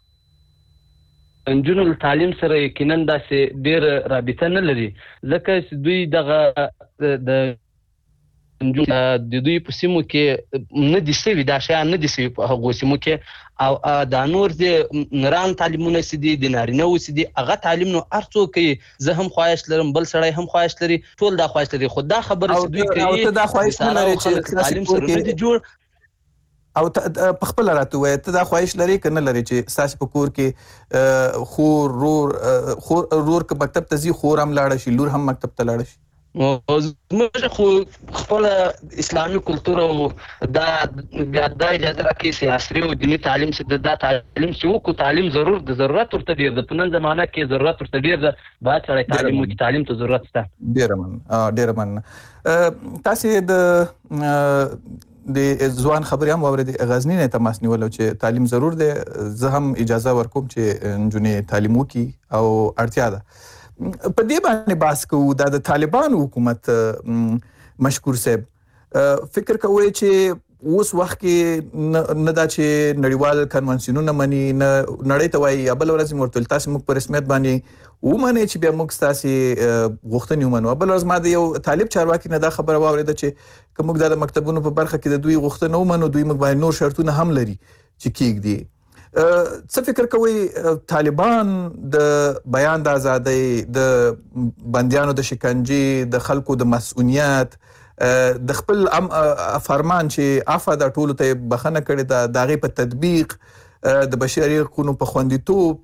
نجونو تعلیم سره یقینا داسې ډېر رابطه نه لري، ځکه چې دوی دغه د د دوی په سیمو کې نه دي سوي، دا شیان نه دي سوي په هغو سیمو کې. او دا نور د نران تعلیمونه چې دي، د نارینه و چې دي، هغه تعلیم نو هر څوک کوي. زه هم خواهش لرم، بل سړی هم خواهش لري، ټول دا خواهش لري. خو دا خبره چې دوی کوي، او ته دا خواهش نه لري چې تعلیم سره نه دي جوړ، او په خپل راته وایي ته دا خواهش لري که نه لري چې ستاسې په کور کې خور رور خور رور که مکتب ته ځي، خور هم لاړه شي، لور هم مکتب ته لاړه شي؟ زموږ خو خپل اسلامي کلتور او دا بیا دا اجازه راکوي چې عصري او دیني تعلیم چې دا تعلیم چې وکړو، تعلیم ضرور د ضرورت ورته ډېر ده. په نن زمانه کې ضرورت ورته ډېر ده، باید سړی تعلیم وکړي، تعلیم ته ضرورت شته. ډېره مننه، ډېره مننه. تاسې د د ځوان خبرې هم واورېدې، غزني نه تماس نیولو چې تعلیم ضرور دی. زه هم اجازه ورکوم چې نجونې تعلیم وکړي او اړتیا ده. په دې باندې بحث کوو. دا د طالبانو حکومت مشکور صاحب، فکر کوئ چې اوس وخت کې نه دا چې نړیوال کنوانسیونونه مني، نه نړۍ ته وایي یا بل ورځ ورته ویل تاسې موږ په رسمیت باندې ومنئ چې بیا موږ ستاسې غوښتنې ومنو. بل ورځ ما د یو طالب چارواکي نه دا خبره واورېده چې که موږ دا د مکتبونو په برخه کې د دوی غوښتنه ومنو، دوی موږ باندې نور شرطونه هم لري چې کېږدي. څه فکر کوئ طالبان د بیان د ازادۍ، د بندیانو د شکنجې، د خلکو د مسؤلیت، د خپل فرمان چې عفو د ټولو ته بخښنه کړې ده، د هغې په تطبیق د بشري حقوقو په خوندیتوب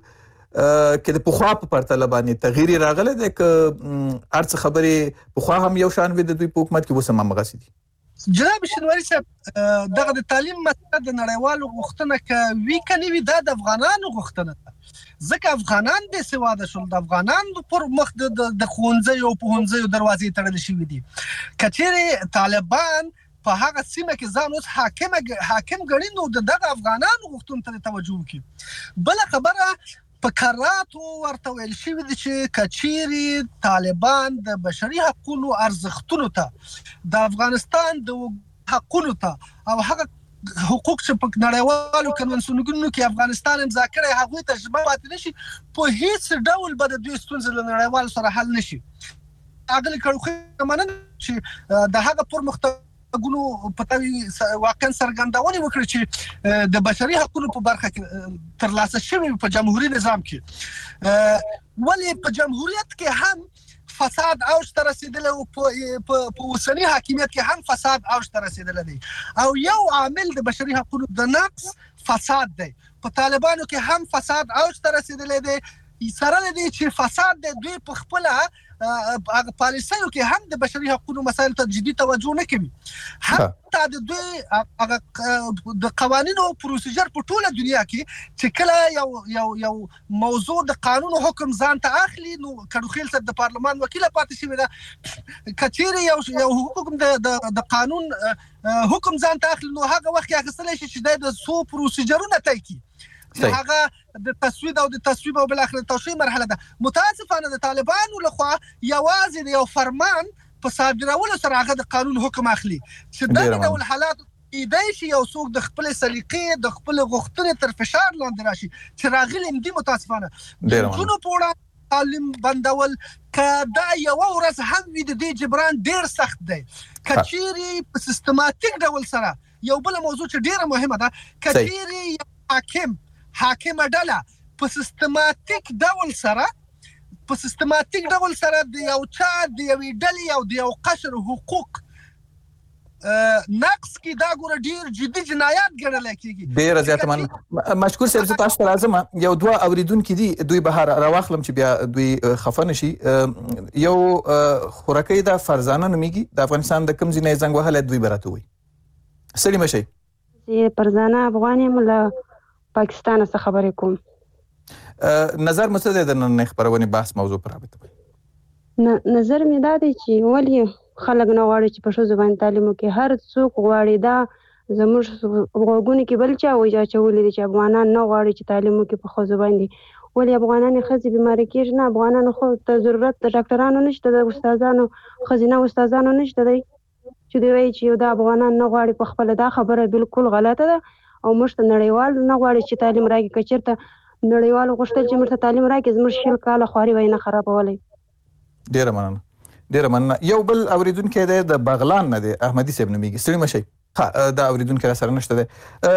کې د پخوا په پرتله باندې تغییر راغلی دی که هر څه خبرې پخوا هم یو شان وي د دوی په حکومت کې اوس هم همغسې دي؟ جناب شینواري صاحب دغه د تعلیم مسله د نړیوالو غوښتنه که وي که نه وي دا د افغانانو غوښتنه ده، ځکه افغانان بې سواده شول، د افغانانو پر مخ د ښوونځیو او پوهنځیو دروازې تړلې شوي دي. که چیرې طالبان په هغه سیمه کې ځان اوس حاکم حاکم ګڼي نو د دغه افغانانو غوښتنو ته توجه وکړي. بله خبره په کراتو ورته ویل شوي دي چې که چیرې طالبان د بشري حقونو ارزښتونو ته د افغانستان د حقونو ته او هغه حقوق چې په نړیوالو کنوانسیونونو کې افغانستان امضا کړی هغوی ته ژمنه پاتې نشي، په هیڅ ډول به د دوی ستونزې له نړیوالو سره حل نشي. اغلې کړوخې مننه چې د هغه پرمختګ ګونو په توي واقعا څرګندونه وکړي چې د بشري حقوقو په برخه کې ترلاسه شوی په جمهوریت نظام کې، ولی په جمهوریت کې هم فساد اوج ته رسیدلی او په اوسني حاکمیت کې هم فساد اوج ته رسیدلی دی او یو عامل د بشري حقوقو د نقص فساد دی. په طالبانو کې هم فساد اوج ته رسیدلی دی، سره دی چې فساد دی دوی په خپل هغه پالیسیو کې هم د بشري حقوقو مسایل ته جدي توجه نه کوي. حتی د دوی هغه د قوانینو او پروسیجر په ټوله دنیا کې چې کله یو یو یو موضوع د قانون او حکم ځان ته اخلي نو کډوخیل صاحب د پارلمان وکیل پاتې شوی ده، کچېرې یو یو حکم د د قانون حکم ځان ته اخلي نو هغه وخت کې اخیستلی شي چې د څو پروسیجرونه طی کړي چې هغه د تصویب او د تصویب او بالاخره توشیح مرحله ده. متاسفانه د طالبانو لخوا یوازې د یو فرمان په صادرولو سره هغه د قانون حکم اخلي چې دغه ډول حالات کیدای شي یو څوک د خپل سلیقې د خپل غوښتنې تر فشار لاندې راشي چې راغلي دي. متاسفانه د جنونو په وړاندې تعلیم بندول که دا یوه ورځ هم وي د دې جبران ډیر سخت دی. که چیرې په سیستماتیک ډول سره یو بله موضوع چې ډیره مهمه ده، که چیرې یو حاکم حاکمه ډله په سیستماتیک ډول سره په سیستماتیک ډول سره د یو چا د یوې ډلې او د یو قشر حقوق نقص کې دا ګوره ډیر جدي جنایات ګڼلی کېږي. ډېره زیاته مننه. مشکور صاحب زه تاسو ته راځم، یو دوه اورېدونکي دي دوی بهر راواخلم چې بیا دوی خفه نه شي. یو خورکۍ ده فرزانه نومیږي، د افغانستان د کوم ځای نه یې زنګ وهلی دوی به راته ووایي. ستړي مه شئ. فرزانه افغان یم له پاکستان څخه خبرې کوم. نظر مو څه دی د نننۍ خپرونې بحث موضوع په رابطه باندې؟ نظر مې دا دی چې ولې خلک نه غواړي چې په ښځو باندې تعلیم وکړي. هر څوک غواړي، دا زموږ غوږونو کې بل چا اچولي دي چې افغانان نه غواړي چې تعلیم وکړي په ښځو باندې. ولې افغانان ښځې بیمارې کېږي؟ نه، افغانانو خو ته ضرورت د ډاکټرانو نشته، د استادانو ښځینه استادانو نشته دی چې دوی وایي چې دا افغانان نه غواړي په خپله. دا خبره بالکل غلطه ده او موږ ته نړیوال نه غواړي چې تعلیم راکړي. که چېرته نړیوالو غوښتل چې موږ ته تعلیم راکړي زموږ شل کاله خواري به یې نه خرابولی. ډېره مننه ډېره مننه. یو بل اورېدونکی دی د بغلان نه دی، احمدي صاحب نومېږي. ستړي مه شئ. ښه دا اورېدونکی را سره نشته دی.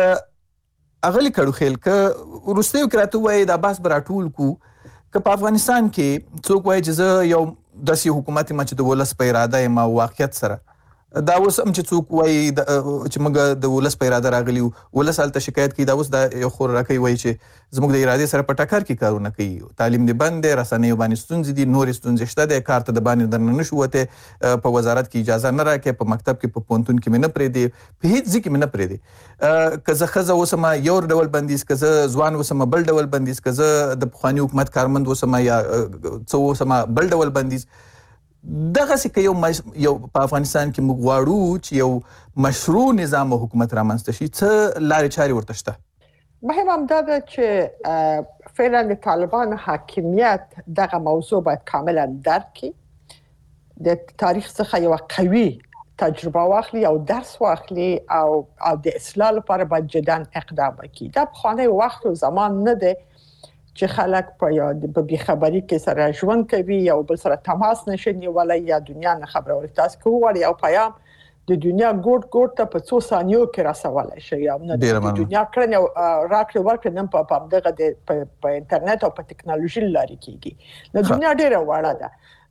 اغلې کړوخیل که وروستیو کې راته ووایي دا بحث به راټول کړو که په افغانستان کې څوک وایي چې زه یو داسې حکومت یم چې د ولس په اراده یم او واقعیت سره، دا اوس هم چې څوک وایي چې موږ د ولس په اراده راغلي یو، ولس هلته شکایت کوي، دا اوس دا یو خورکۍ وایي چې زموږ د ارادې سره په ټکر کې کارونه کوي، تعلیم دې بند دی، رسنیو باندې ستونزې دي، نورې ستونزې شته دی، کار ته د باندې درنه نشو وتی، په وزارت کې اجازه نه راکوي، په مکتب کې په پوهنتون کې مې نه پرېږدي، په هېڅ ځای کې مې نه پرېږدي. که زه ښځه اوسم یو ډول بندیز، که زه ځوان اوسم بل ډول بندیز، که زه د پخواني حکومت کارمند اوسم یا څه اوسم بل ډول بندیز. دغسې که یو یو په افغانستان کې موږ غواړو چې یو مشروع نظام او حکومت رامنځته شي، څه لارې چارې ورته شته؟ مهم هم دا ده چې فعلا د طالبان حاکمیت دغه موضوع باید کاملا درک کړي، د تاریخ څخه یو قوي تجربه واخلي او درس واخلي او او د اصلاح لپاره باید جدا اقدام وکړي. دا پخوانی وخت او زمان نه دی چې خلک په یاد په بیخبري کې سره ژوند کوي یا بل سره تماس نشي نیولای یا دنیا نه خبره ورته تاسو کوي او پیام د دنیا ګوټ ګوټ ته په څو ثانیو کې رسولای شي یا نه د دنیا کړنه راکړه ورکړه نن په دغه په انټرنیټ او په ټکنالوژي لاري کېږي. د دنیا ډیره وړه ده.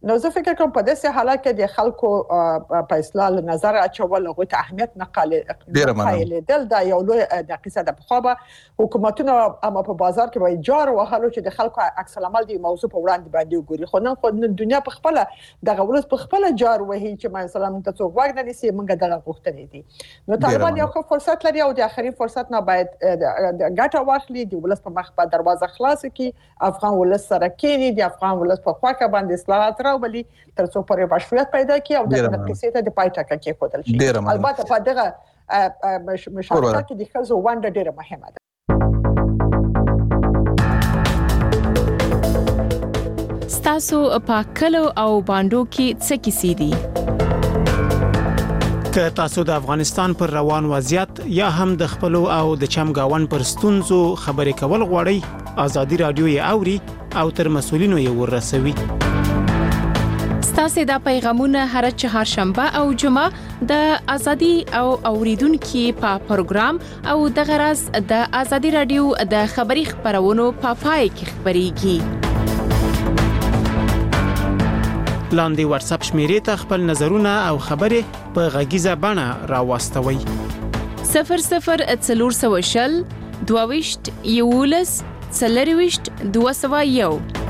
نو زه فکر کوم په داسې حالت کې د خلکو په اصلاح نظر اچول او ته اهمیت نه قایل دل دا یو لوی د قصه د خو حکومتونه اما په بازار کې وای جار وهلو چې د خلکو عکس العمل دی موضوع په وړاندې باندې وګوري خو نن خو دنیا په خپل د غولس په خپل جار وهي چې مثلا ته څوک وګ نه نسی موږ دغه غوښتنې دي نو طالبان یو ښه فرصت لري او د اخري فرصت نه باید ګټه واخلي د ولس په مخ په دروازه خلاص کړي افغان ولس سره کېني د افغان ولس په خوا کې باندې اصلاحات راولي تر څو پرې مشروعیت پیدا کړي او د قصې ته د پای ټاکه کې خودل شي البته په دغه مشارکت کې د خزو ونده ډیره مهمه ده ستاسو په کلو او باندو کې څه کیسې دي که تاسو د افغانستان پر روان وضعیت یا هم د خپل او د چمګاون پر ستونزو خبرې کول غواړئ ازادي رادیو یې اوري او تر مسولینو یې ورسوي ستاسو د پیغامونه هر چهارشنبه او جمعه د ازادي او اوریدونکو په پروګرام او د غرض د ازادي رادیو د خبري خبرونو په پای کې خبريږي لاندې واتس اپ شمیرې ته خپل نظرونه او خبرې په غږیزه بڼه راوستوي صفر صفر څلور سوه شل دوه ویشت یولس څلرویشت دوه سوه یو